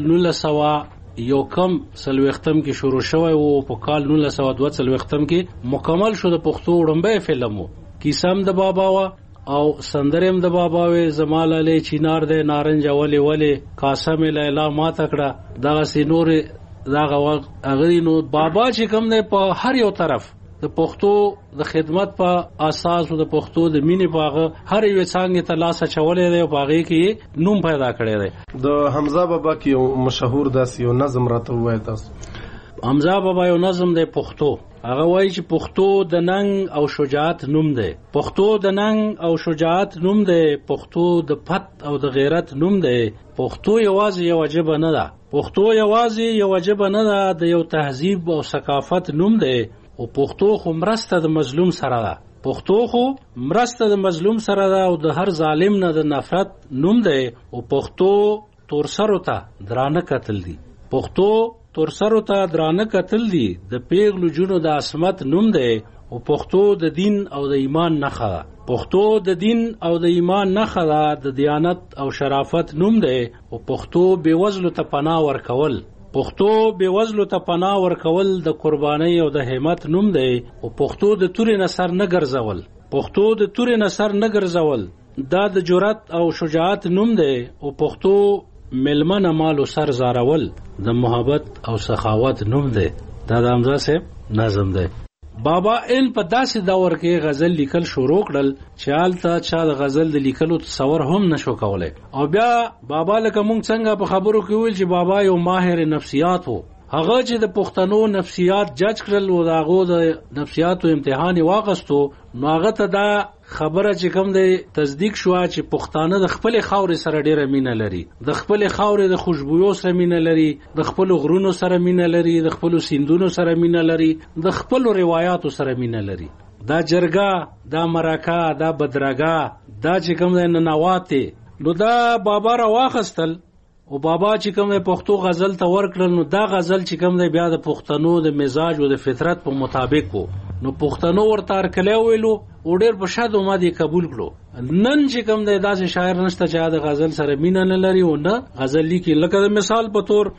1900 یو کم سلوختم کې شروع شوی او په کال 1902 سلوختم کې مکمل شو. د پښتو وړمبی فلم وو، کیسم د بابا وا او سندرم د بابا وې زمال علی چینار د نارنج اولی ولی قاسم لیلا ما تکړه دا سينور دا غوغ نو بابا چې کوم نه په هر یو طرف د پښتو د خدمت په اساس او د پښتو د مینې په هر یو څنګه ته لاس چولې دی او باغې کې نوم پیدا کړی دی. د حمزه بابا کې یو مشهور داسې یو نظم راته وایي تاسو. حمزه بابا یو نظم دی پښتو، هغه وایي چې پښتو د ننګ او شجاعت نوم دی، پښتو د ننګ او شجاعت نوم دی، پښتو د پت او د غیرت نوم دی. پښتو یوازې یو ژبه نه ده، پښتو یوازې یو ژبه نه ده، د یو تهذیب او ثقافت نوم دی. او پښتو خو مرسته د مظلوم سره ده، پښتو خو مرسته د مظلوم سره ده او د هر ظالم نه د نفرت نوم دی. او پښتو تورسرو ته درانه قتل دي، پښتو تورسرو ته درانه قتل دي، د پیغلو جونو د عصمت نوم دی. او پښتو د دین او د ایمان نښه ده، پښتو د دین او د ایمان نښه ده، د دیانت او شرافت نوم دی. او پښتو بیوزلو ته پناه ورکول، پښتو بیوزلو ته پناه ورکول د قربانۍ او د همت نوم دی. او پښتو د تورې نصر نه ګرځول، پښتو د تورې نصر نه ګرځول دا د جرأت او شجاعت نوم دی. او پښتو ملمنه مال او سر زارول د محبت او سخاوت نوم دی. دا د حمزه صاحب نظم دی. بابا ان په داسې دور کې غزل لیکل شروع کړل چې حالته چا د غزل د لیکلو تصور هم نشو کولای. او بیا بابا لکه مونږ څنګه په خبرو کې ویل چې بابا یو ماهر نفسیات وو، هغه چې د پښتنو نفسیات جج کړل او داغو د نفسیاتو امتحان واغستو، نو هغه ته دا خبره چې کوم دی تصدیق شو چې پښتانه د خپل خاورې سره ډیره مینه لري، د خپل خاورې د خوشبویو سره مینه لري، د خپل غرونو سره مینه لري، د خپل سیندونو سره مینه لري، د خپل روایتو سره مینه لري. دا جرګه، دا مرکه، دا بدرګه، دا چې کوم دی ننواته، نو دا بابا را واخستل او بابا چې کوم دی پښتو غزل ته ورکړل. نو دا غزل چې کوم دی بیا د پښتنو د مزاج او د فطرت په مطابق وو. نو پښتنو ورته ارکلی ویلو او ډېر په شاد ما دې قبول کړو. نن چې کوم دی داسې شاعر نشته چې د غزل سره مینه نه لري او نه غزل لیکي. لکه د مثال په تور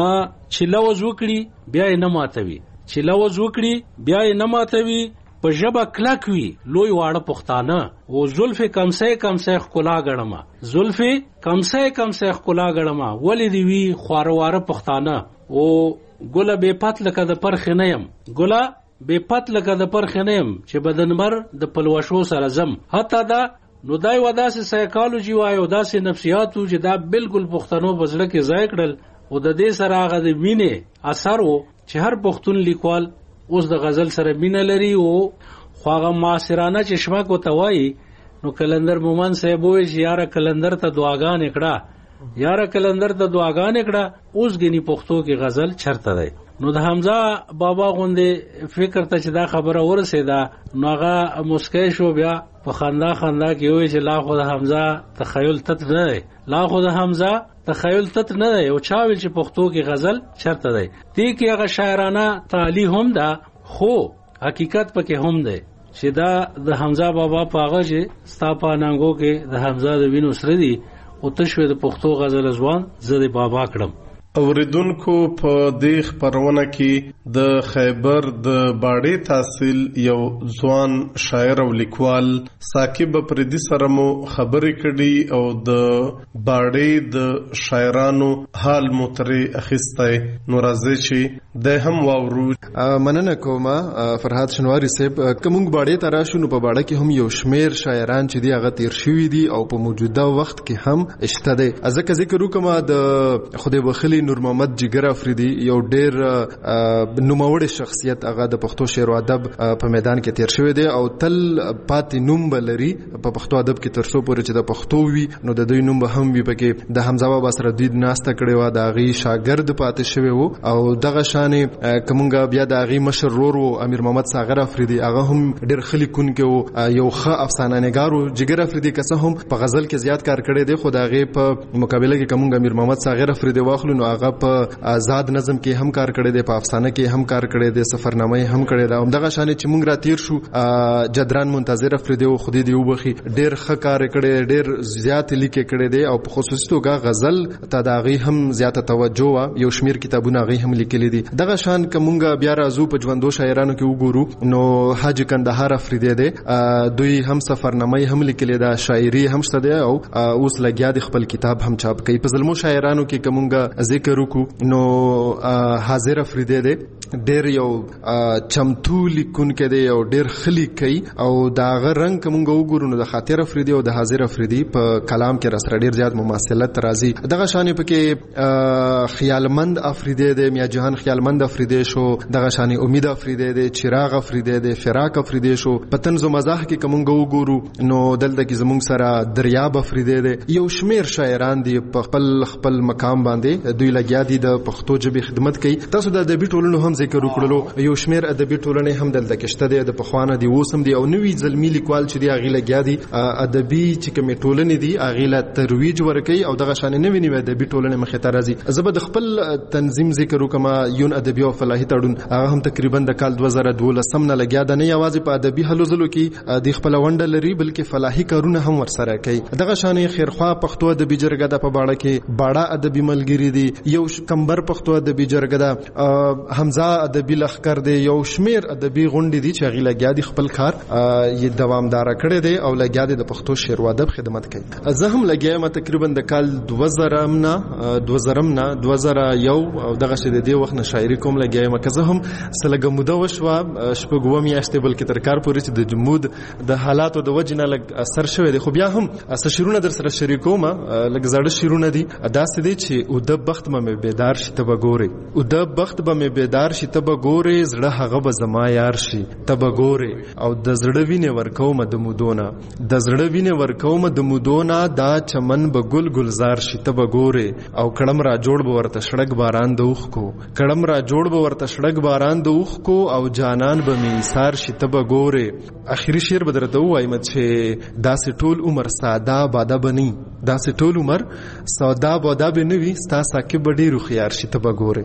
چې لوز وکړي بیا یې نه ماتوي، چې لوز وکړي بیا یې نه ماتوي، په ژبه کلک وي لوی واړه پښتانه. او زلفې کمسې کمسې ښکلا ګڼمه، زلفې کمسې کمسې ښکلا ګڼمه، ولې دې وي خواره پښتانه. او ګله بې پت لکه د پرخې نه یم، ګله بې پت لکه د پرخې نه یم، چې بدنمر د پلوشو سره زم. حتی دا نو دا یو داسې سایکالوجي وای او داسې نفسیاتو چې دا بالکل پښتنو په زړه کې ځای کړل. او د دې سره هغه د مینې اثر و چې هر پښتون لیکوال اوس د غزل سره مینه لري. او خو هغه معاصرانه چشمه کو توای نو کلندر مومن صاحب وایي چې یاره کلندر ته دعاګانې کړه، یاره کلندر ته دعاګانې کړه، اوس ګني پښتو کې غزل چرته دی. نو د حمزه بابا غوندې فکر ته چې دا خبره ورسېده نو هغه مسکی شو، بیا په خندا خندا کې وایي چې لا خو د حمزه تخیل تت نه دی، لا خو د حمزه تخیل تت نه دی. او چا ویل چې پښتو کې غزل چرته دی. دې کې هغه شاعرانه تعالی هم ده خو حقیقت پکې هم دی چې دا د حمزه بابا په هغه چې ستا په ننګو کې د حمزه د وینو سره دي او تشوي د پښتو غزل ځوان زه د بابا کړم. اوریدونکو په دې خبرونه کې د خیبر د باړې تحصیل یو ځوان شاعر او لیکوال ثاقب پردي سره مو خبرې کړي او د باړې د شاعرانو حال مو ترې اخیستی. نو راځي چې د هم واورو. مننه کوم فرهاد شنواری صاحب. کومنګ باړې ته راشو نو په باړه کې هم یو شمیر شاعران چې دی هغه تیر شوي دي او په موجوده وخت کې هم شته دی. ځکه ذکر وکم د خدای بخلي نور محمد جګر افریدي یو ډیر نوموړی شخصیت هغه د پښتو شعر او ادب په میدان کې تیر شوی دی او تل پاتې نوم بلري په پښتو ادب کې تر څو پورې چې د پښتو وي نو د دوی نوم به هم وي. پکې د حمزه بابا سره دوی ناسته کړې وه، د هغې شاګرد پاتې شوی و او دغه شانې کومګه بیا د هغه مشر رورو امیر محمد ساغر افریدي هغه هم ډېر خلیکون کې یو ښه افسانه نګارو جګر افریدي کسه هم په غزل کې زیات کار کړی دی. خو د هغه په مقابله کې کومګه امیر محمد ساغر افریدي واخلو نو هغه په آزاد نظم کې هم کار کړی دی، په افسانه کې هم کار کړی دی، سفرنامه هم کړی دی. همدغه شان چې موږ را تیر شو جدران منتظر افریدي او خدای دی وبخي ډېر ښه کار کړی، ډېر زیات لیکل کړی دی او په خصوصي توګه غزل ته د هغه هم زیاته توجه یو شمیر کتابونه هغه هم لیکلي دي. دغه شان کومګه بیا راځو په ژوندو شاعرانو کې وګورو نو حاجی کندهار افریدي دی، دوی هم سفرنامه هم لیکلي ده، شاعري هم شته ده او اوس لګیا د خپل کتاب هم چاپ کوي. په زلمو شاعرانو کې کومګه ذکر وکړو نو حاضر افریدي دی، ډېر یو چمتو لیکونکی دی او ډېر خلی کوي او دا غ رنگ کومګه وګورو نو د خاطر افریدي او د حاضر افریدي په کلام کې راسره ډېر زیات مماثلت راځي. دغه شان پکې خیالمند افریدي دی، میا جهان خیالمند افریدي شو، دغه شان امید افریدي دی، چراغ افریدي دی، فراق افریدي شو. په طنز و مزاح کې کومګه وګورو نو دلته کې زموږ سره دریاب افریدي دی. یو شمیر شاعران دي په خپل مقام باندې دوی لګیا دي د پښتو ژبې خدمت کوي. تاسو د ادبي ټولنو هم ذکر وکړلو، یو شمیر ادبي ټولنې هم دلته کې شته دي، د پخوانه دي اوسم دي او نوی زلمی لیکوال چې دی هغه لګیا دي ادبي چې کومې ټولنې دي هغه لا ترویج ورکوي او دغه شان نوی ادبي ټولنې مخې ته راځي. زه به د خپل تنظیم ذکر وکم، یون ادبي او فلاحي تړون هغه هم تقریبا د کال 2012 نه لګیا ده، نه یوازې په ادبي هلو ځلو کې د خپل ونډه لري بلکې فلاحي کارونه هم ورسره کوي. دغه شان خیرخوا پښتو ادبي جرګه د په باړه کې باړه ادبي ملګری دي، یو کمبر پښتو ادبي جرګه ده، حمزه ادبي لخر دی، یو شمیر ادبي غونډې دي چې هغه لګیا دي خپل کار یې دوامدار کړی دی او لګیا دي د پښتو شعر و ادب خدمت کوي. زه هم لګیا یم تقریبا د کال 2000 نه 2001 او دغه شې د دې وخت نه شاعري کوم لګیا یم. که زه هم سلګه موده وشوه شپږ میاشتې بلکې تر کار پورې چې د جمود د حالاتو د وجې نه لږ اثر شوی دی، خو بیا هم څه شعرونه در سره شریکوم، لږ زاړه شعرونه دي. داسې دی چې اوده بخت به مې بیدار شي ته به ګورې، اوده بخت به مې بیدار شي ته به ګورې، زړه هغه به زما یار شي ته به ګورې، او د زړه وینې ورکومه د مودونه، د زړه وینې ورکومه د مودونه، دا چمن به ګل ګلزار شي ته به ګورې، او کړم را جوړ به ورته شړک باران د اوښکو، کړم را جوړ به ورته شړک باران د اوښکو، او جانان به مې ایثار شي ته به ګورې. اخري شعر به درته ووایم چې داسې ټول عمر ساده باده به نه وي، داسې ټول عمر ساده باده به نه وي، ستا ساقي به ډېر هوښیار شي ته به ګورې.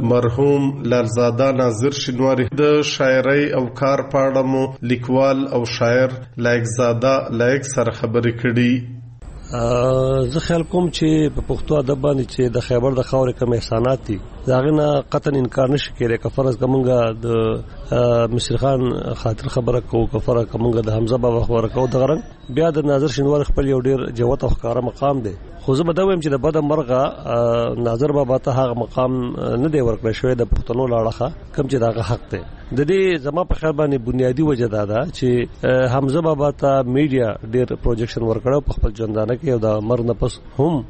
مرحوم لالزاده ناظر شینواری د شاعرۍ او کار پاړه مو لیکوال او شاعر لایقزاده لایق سره خبرې کړي. زه خیال کوم چې په پښتو ادب باندې چې د خیبر د خاورې کوم احسانات دي داغه نه قطعا انکار نشي کېږي. که فرض کومګه د مصر خان خاطر خبره کوو، که فرض کومګه د حمزه بابا خبره کوو، د غرنګ بیا د ناظر شینواری خپل یو ډیر جوت او ښکارا مقام دی. خو زه به دا وایم چې د بده مرغه ناظر بابا ته هغه مقام نه دی ورکړی شوی د پښتنو لاړه کوم چې داغه حق دی. د دې زما په خیال باندې بنیادی وجه دا ده چې حمزه بابا ته میډیا ډیر پروجیکشن ورکړو په خپل ژوندانه کې او د مرګ نه پس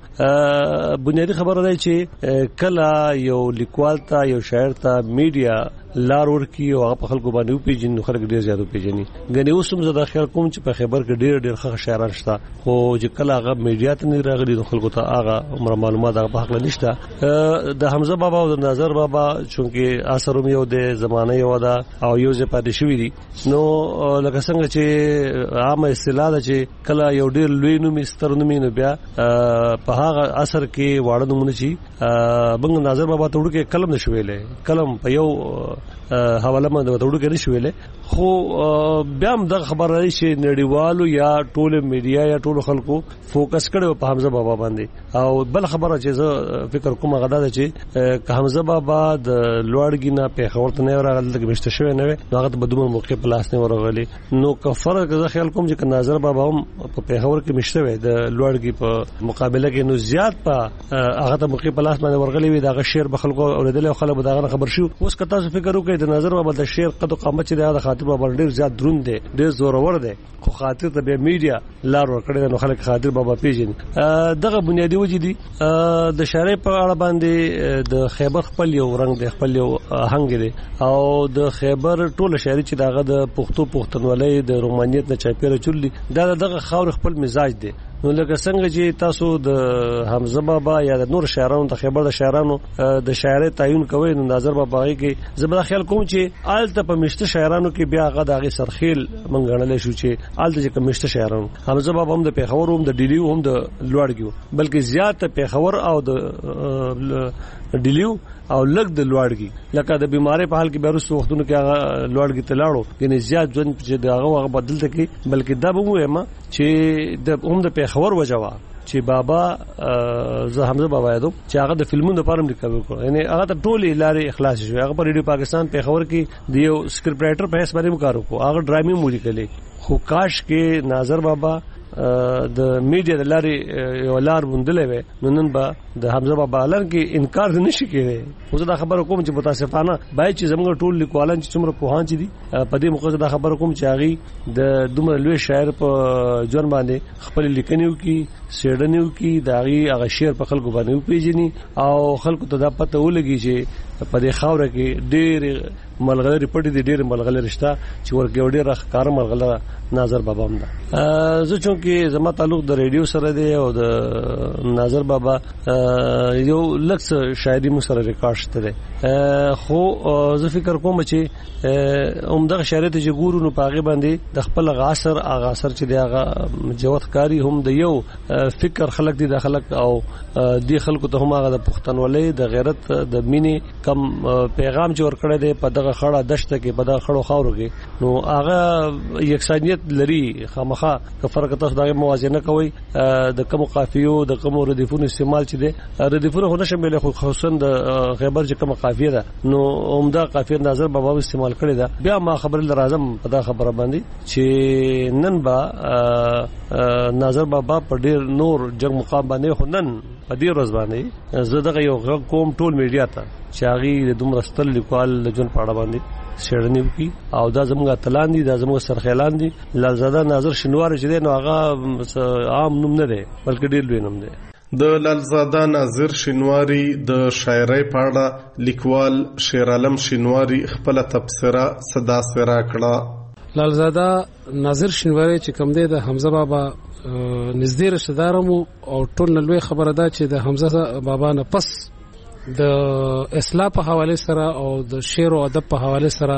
هم بنیادی خبره ده چې کله یو لیکوال ته یو شاعر ته میډیا لار ورکی او هغه په خلکو باندې پیژني، خلک ډیر زیات پیژني. غني اوس هم زه د خیال کوم چې په خیبر کې ډیر ښه شاعران شته، خو چې کله هغه میډیا ته نه راغلي د خلکو ته هغه عمر معلومات هغه په حق نشته. د حمزه بابا او د ناظر بابا چونکه اثر یو د زمانه یو ده او یو ځای پاتې شوی دي، نو لکه څنګه چې عامه اصطلاح ده چې کله یو ډیر لوی نوم ستر نوم نه بیا په هغه اثر کې واړه نومونه شي. بنګ ناظر بابا ته وړو کې کلم نشویلې، کلم په یو حواله باندې وړو کې نشویلې، خو بیا هم د خبر راځي چې نړیوالو یا ټول میډیا یا ټول خلکو فوکس کړي په حمزه بابا باندې. او بل خبره چې زه فکر کوم غدا ده چې که حمزه بابا د لوړګي نه په خبر ته نه راغلی د مشته شوی نه هغه ته بدومره موقع په لاس نه ورغلی، نو که فرق زه خیال کوم چې ناظر بابا هم په پیښور کې مشته وي د لوړګي په مقابله کې، نو زیات په هغه ته موقع په لاس باندې ورغلی وي. دا شعر به خلکو اوریدل او خلک به دا خبر شو. اوس که تاسو فکر وکړئ د ناظر بابا د شعر قد او قامت چې د خاطر بابا ډیر زیات دروند دی، ډیر زورور دی، خو خاطر ته به میډیا لار ورکړي نو خلک خاطر بابا پیژني. دغه بنیادی وجه دي. د شاعرۍ په اړه باندې د خیبر خپل یو رنگ دی، خپل یو آهنګ دی، او د خیبر ټول شاعري چې دغه د پښتونولۍ د رومانیت نه چاپیره چولې دا دغه خاور خپل مزاج دی. نو لکه څنګه چې تاسو د حمزه بابا یا د نور شاعرانو د خیبر د شاعرانو د شاعرۍ تعین کوي، نو ناظر بابا کې زبر خیال کوم چې آلته په مشته شاعرانو کې بیا هغه دغه سرخیل منګړل شو چې آلته چې مشته شاعرانو حمزه بابا هم د پیښور هم د ډیلیو هم د لوړګیو، بلکې زیات پیښور او د ډیلیو او لګ د لوړګي لکه د بیماری په حال کې بیرس وختونو کې هغه لوړګي ته لاړو، یعنی زیات ژوند چې هغه بدل تکي. بلکې دا به وایم چې د هم د پیښور وجوا چې بابا زه حمزه بابا یادو چې هغه د فلمونو لپاره لیکل وکړ، یعنی هغه ته ټولې لارې اخلاص شو. هغه په ریډیو پاکستان پیښور کې د یو سکرپټ رائټر په حیث باندې کار وکړ، هغه ډرامې مو لیکلې. خو کاش کې ناظر بابا د میډیا د لارې یو لار وندلې وي، نو نن به د حمزه بابا لار کې انکار نه شي کېږي. خو دا خبره کوم چې متاسفانه باید چې زموږ ټول لیکوالان چې څومره پوهان دي په دې موقع دا خبره کوم چې هغه د دومره لوی شاعر په ژوند باندې خپل لیکنیو کې سیډنیو کې داغي هغه شعر په خلکو باندې پیژني او خلکو ته دا پته ولګي چې په دې خاوره کې ډېر ملغلري پټي دي، ډېر ملغلري رشتہ چې ورګ ډېر ښکار ملغلره ناظر بابا هم ده. زه چونکه زما تعلق د ریډیو سره دی او د ناظر بابا یو لکس شاعري مو سره ریکارډ شته دی، خو زه فکر کوم چې عمدغه شاعري ته ګورو نو پاغه باندې د خپل غاصر اغاصر چې دی هغه جوت کاری هم د یو فکر خلق دي د خلق او دی خلکو ته هم هغه د پښتونولۍ د غیرت د مینې کم پیغام چې ورکړی دی په دغه خړه دشت کې په دغه خړو خاورو کې، نو هغه یکسانیت لري. خامخا که فرق تاسو دغه موازنه کوي د کوم قافیو د کوم ردیفونو استعمال چې دی ردیفونه خو نشه ملي خو خصوصا د خیبر چې کوم قافیه ده نو عمده قافیه ناظر بابا استعمال کړی دا. بیا ما خبر لرازم په دا خبره باندې چې نن با ناظر بابا په ډیر نور جنگ مقام باندې خو نن په دې ورځ باندې زه دغه یو کوم ټول میډیا ته چې هغه د دومره ستل لیکوال د جون پاړه باندې شړنیو کی او دا زموږه تلان دي، دا زموږه سرخیلان دي. لالزاده ناظر شینواری چې دی نو هغه عام نوم نه دی بلکې ډیر لوی نوم دی. د لالزاده ناظر شینواری د شاعرۍ په اړه لیکوال شیر عالم شینواری خپل تبصره صدا سره کړه. لالزاده ناظر شینواری چې کوم دی د حمزه بابا نږدې رشتہ دارمو او ټول لوی خبره ده چې د حمزه بابا نه پس د اصلاح په حواله سره او د شعر او ادب په حواله سره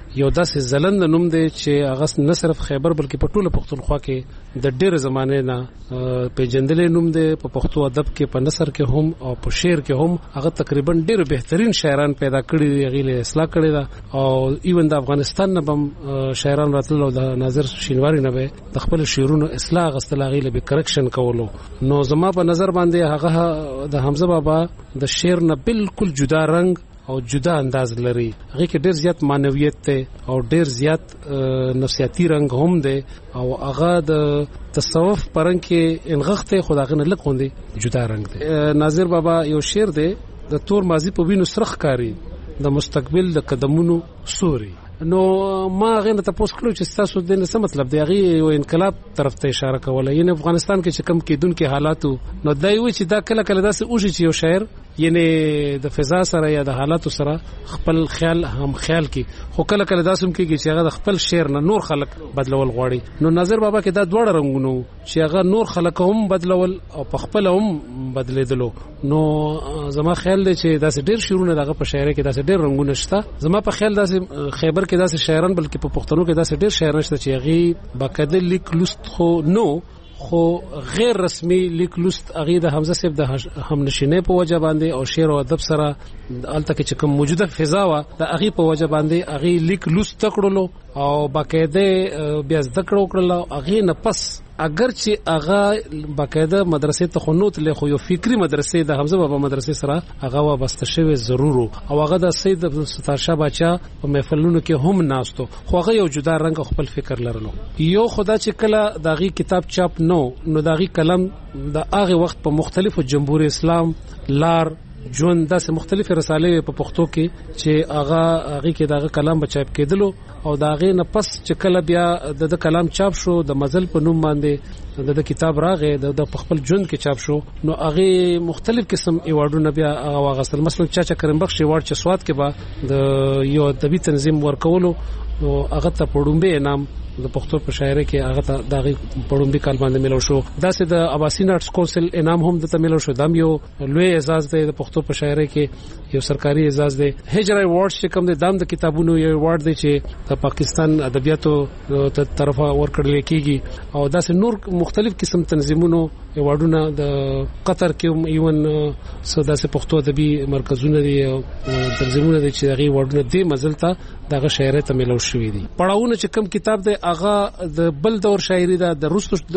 یو داسې زلند نوم دی چې هغه نه صرف خیبر بلکې په ټوله پښتونخوا کې د ډېر زمانه نه پیژندل نوم دی. په پښتو ادب کې په نثر کې هم او په شعر کې هم هغه تقریبا ډېر بهترین شاعران پیدا کړي دي، هغه اصلاح کړي دا او ایون د افغانستان نه بم شاعران راتلل او د ناظر شینواری نه به د خپل شعرونو اصلاح غستل، هغه به کرکشن کولو. نو زما په نظر باندې هغه د حمزه بابا د شعر نه بالکل جدا رنگ او جدا انداز لري، هغه کې ډېر زیات معنویت ته او ډېر زیات نفسیاتی رنگ هم دی او هغه د تصوف پرنګ کې انغخته خداغه نه لکوندي جدا رنگ دی. ناظر بابا یو شعر دی د تور ماضی په وینو سرخ کاری د مستقبل د قدمونو سوري. نو ما غنه تاسو کړو چې تاسو د څه مطلب دی، هغه یو انقلاب طرف ته اشاره کوله. یعنی افغانستان کې چې کم کېدونکو حالاتو نو دای وی چې دا کله کله داسې اوږي چې یو شاعر یعنی د فضا سره یا د حالاتو سره خپل خیال هم خیال کی، خو کله کله داسې هم کېږي چې هغه د خپل شعر نه نور خلق بدلول غواړي. نو ناظر بابا کې دا دوه رنگونه چې هغه نور خلق هم بدلول او په خپل هم بدلیدلو. نو زما خیال دی چې داسې ډېر شعرونه دغه په شاعري کې داسې ډېر رنگونه شته. زما په خیال داسې خیبر کې داسې شاعران بلکې په پښتنو کې داسې ډېر شاعران شته چې هغه باقاعده لیک لوست خو نو خو غیر رسمي لیک لوست هغه د حمزه صاحب د همنشینۍ په وجه باندې او شعر او ادب سره الته کې کوم موجوده فضا وا د هغه په وجه باندې هغه لیک لوست تکړلو او باقاعده بیا ذکر وکړل. هغه نه پس اگر چې هغه باقاعده مدرسې ته خنوت له خو یو فکری مدرسې د حمزه بابا مدرسې سره هغه وابسته شوی ضرور او هغه د سید ستار شاه بچا په محفلونو کې هم ناستو، خو هغه یو جدا رنگ خپل فکر لرلو. یو خدا چې کله داغي کتاب چاپ نو داغي کلم د هغه وخت په مختلفو جمهور اسلام لار جون داسې مختلفه رسالې په پښتو کې چې هغه کې داغه کلام بچاپ کېدلو او داغه نه پس چې کله بیا د کلام چاپ شو د مزل په نوم باندې د کتاب راغې د خپل جون کې چاپ شو. نو هغه مختلف قسم ایوارډونه بیا هغه واغستل. مثلا چاچا کریم بخش ایوارډ چې سواد کې با د یو ادبي تنظیم ورکولو نو هغه ته پړومبه انعام د پښتو په شاعري کې هغه ته دغه پړومبي کال باندې ملو شو. داسې د اباسین آرټس کونسل انعام هم د تملو شو. دام یو لوی اعزاز دی د پښتو په شاعري کې، یو سرکاري اعزاز دی. هجر ایوارډ چې کوم دی دام د کتابونو یو ایوارډ دی چې د پاکستان ادبیاتو ته طرفه ورکړل کیږي او داسې نور مختلف قسم تنظیمونو ایوارډونه د قطر کې ایون سوداسه پښتو ادبي مرکزونه دي او تنظیمونه دي چې هغه ایوارډونه دی مزلته دغه شاعري ته ملو شوې دي. پړاوونه چې کوم کتاب دی هغه د بل دور شاعري ده، د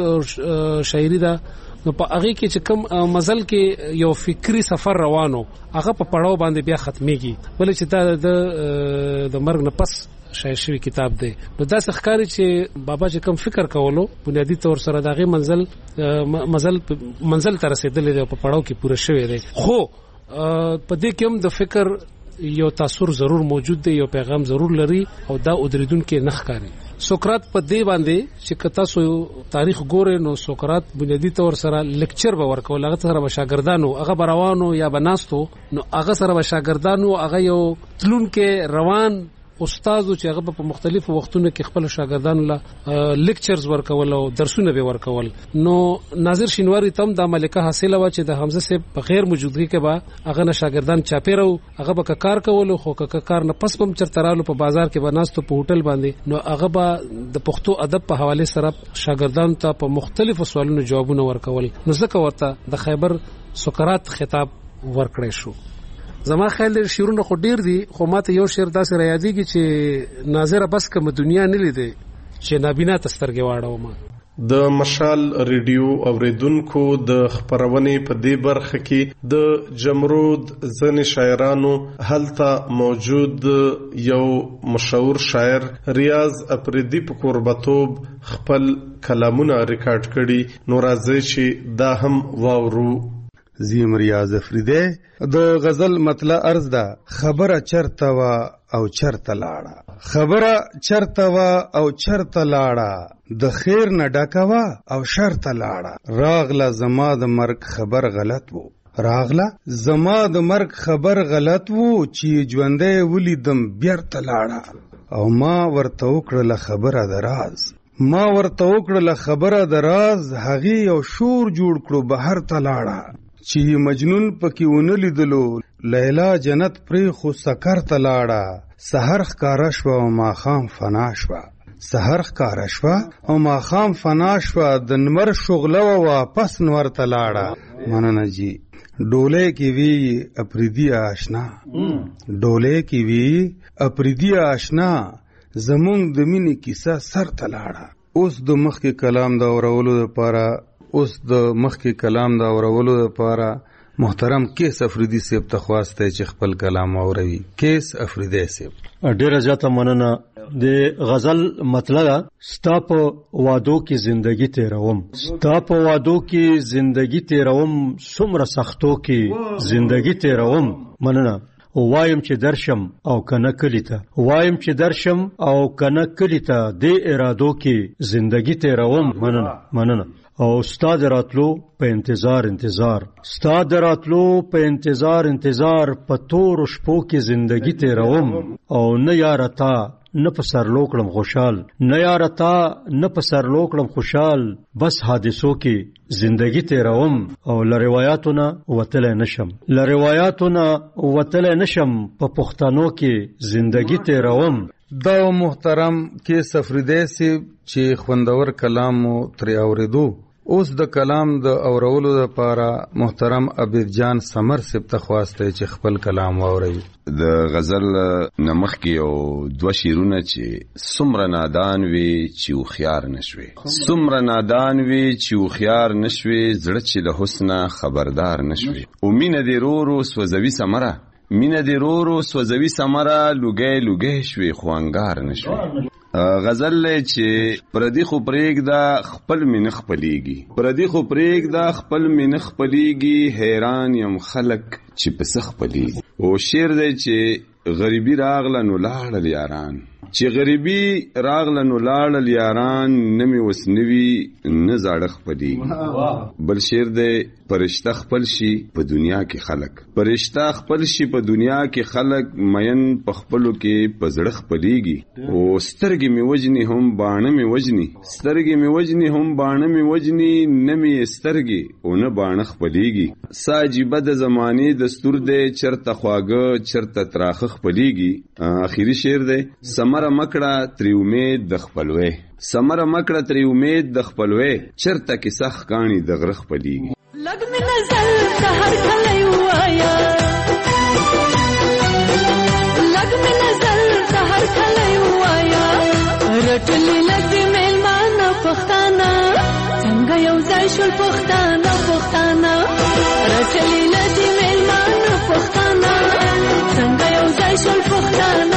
روسو شاعري ده. نو په هغه کې چې کوم مزل کې یو فکری سفر روانو هغه په پړاو باندې بیا ختميږي، ولې چې دا د مرګ نه پس شاعر شوی کتاب دی. نو دا ښکاری چې بابا چې کوم فکر کولو بنیادی طور سره دغه منزل تر رسیدلې دی په پړاو کې پوره شوی دی. خو په دې کې هم د فکر یو تاثیر ضرور موجود دی، یو پیغام ضرور لري او دا ودریدونکو نه ښکاری. سقراط په دې باندې چې کتا سو تاریخ ګوره نو سقراط بنیادی طور سره لیکچر به ورکول، هغه سره شاګردانو هغه بروانو یا بناستو نو هغه سره شاګردانو هغه یو تلونکو روان استادو چې هغه په مختلفو وختونو کې خپل شاګردانو له لیکچرز ورکول او درسونه به ورکول. نو ناظر شینواری تم د ملکه حاصله و چې د حمزه صاحب په غیر موجودګي کې به هغه نه شاګردان چاپیرو هغه به کار کول، خو کار نه پس بم چرترالو په بازار کې بناستو په هوټل باندې. نو هغه به د پښتو ادب په حواله سره شاګردانو ته په مختلفو سوالونو جوابونه ورکول. نو ځکه ورته د خیبر سقراط خطاب ورکړی شو. زما خیال دی شعرونه خو ډیر دي، خو ماته یو شعر داسې را یادېږي چې ناظره بس کوم دنیا نه لیدې چې نابینا تسترګې واړوم. د مشال ریډیو اوریدونکو د خبرونې په دې برخه کې د جمرود ځنې شاعرانو هلته موجود یو مشهور شاعر ریاض افریدی په قربتوب خپل کلامونه ریکارډ کړي. نو راځي چې دا هم واورو. زیم ریاض افریدی د غزل مطلع عرض ده: خبره چرته وا او چرته لاړه، خبره چرته وا او چرته لاړه، د خیر نه ډکوا او شرته لاړه، راغله زما د مرګ خبر غلط وو، راغله زما د مرګ خبر غلط وو، چې ژوندې ولیدم بیرته لاړه، او ما ورته وکړله خبره د راز، ما ورته وکړله خبره د راز، هغې یو شور جوړ کړو بهر ته لاړه، چې مجنون پکې ونه لیدلو لیلا جنت پرې خو سکر ته لاړه سحر ښکاره شوه او ماښام فنا شوه سحر ښکاره شوه او ماښام فنا شوه د نمر شغله وه واپس نور ته لاړه مننه جی ډولۍ کې وی اپریدي آشنا ډولۍ کې وی اپریدي آشنا زمونږ د مینې کیسه سر ته لاړه اوس د مخکې کلام د اورولو لپاره محترم کیس افریدي صاحب ته خواسته چې خپل کلام اوروي. کیس افریدي صاحب ډیره زیاته مننه. د غزل مطلب ستا په وادو کې زندگی تیروم ستا په وادو کې زندگی تیروم څومره سختو کې زندگی تیروم مننه. وایم چې درشم او کنه کلی ته وایم چې درشم او کنه کلی ته د ارادو کې زندگی تیروم مننه. او استاد راتلو په انتظار استاد راتلو په انتظار په تور شپو کې زندگی تیروم او نه یارتا نه په سرلو کړم خوشحال بس حادثو کې زندگی تیروم او لروایاتونه وتلې نشم په پښتنو کې زندگی تیروم. دا محترم کیس افریدی صاحب چې خوندور کلام مو ترې اوریدو. اوس د کلام د اورولو لپاره محترم عبید جان سمر صاحب ته خواسته چې خپل کلام واوري. د غزل نمخ کې او دوه شیرونه چې سمره نادان وي چې خيار نشوي زړه چې د حسن خبردار نشوي او مینه دی رورو سوځوي سمره لوګي شوي خوانګار نشوي. غزل چې پردي خو پرېږده خپل مینه خپلېږي حیران یم خلک چې پس خپلېږي. او شعر دی چې غریبی راغله نو لاړل یاران نمی وسنوي نه زاړه خپلېږي. بل شعر دی پرشته خپل شي په دنیا کې خلک مین په خپلو کې په زړه خپلېږي. او سترګې مې وجني هم باڼه مې وجني نه مې سترګې او نه باڼه خپلېږي. ساجیبه د زمانې دستور دی چرته خواږه چرته تراخه خپلېږي. اخیری شعر دی سمره مکړه ترې امید د خپلوي چرته کې سخ کاڼي د غره خپلېږي. لګ مې نظر سحر کلی وایا رټلې لګ میلمانه پښتانه څنګه یو ځای شول پښتانه رټلې لګ میلمانه پښتانه څنګه یو ځای شول پښتانه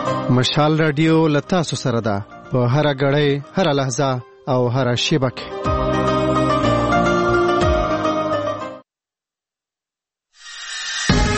مشال رادیو لتا سره ده په هر غړې هر لحظه او هر شیبه کې.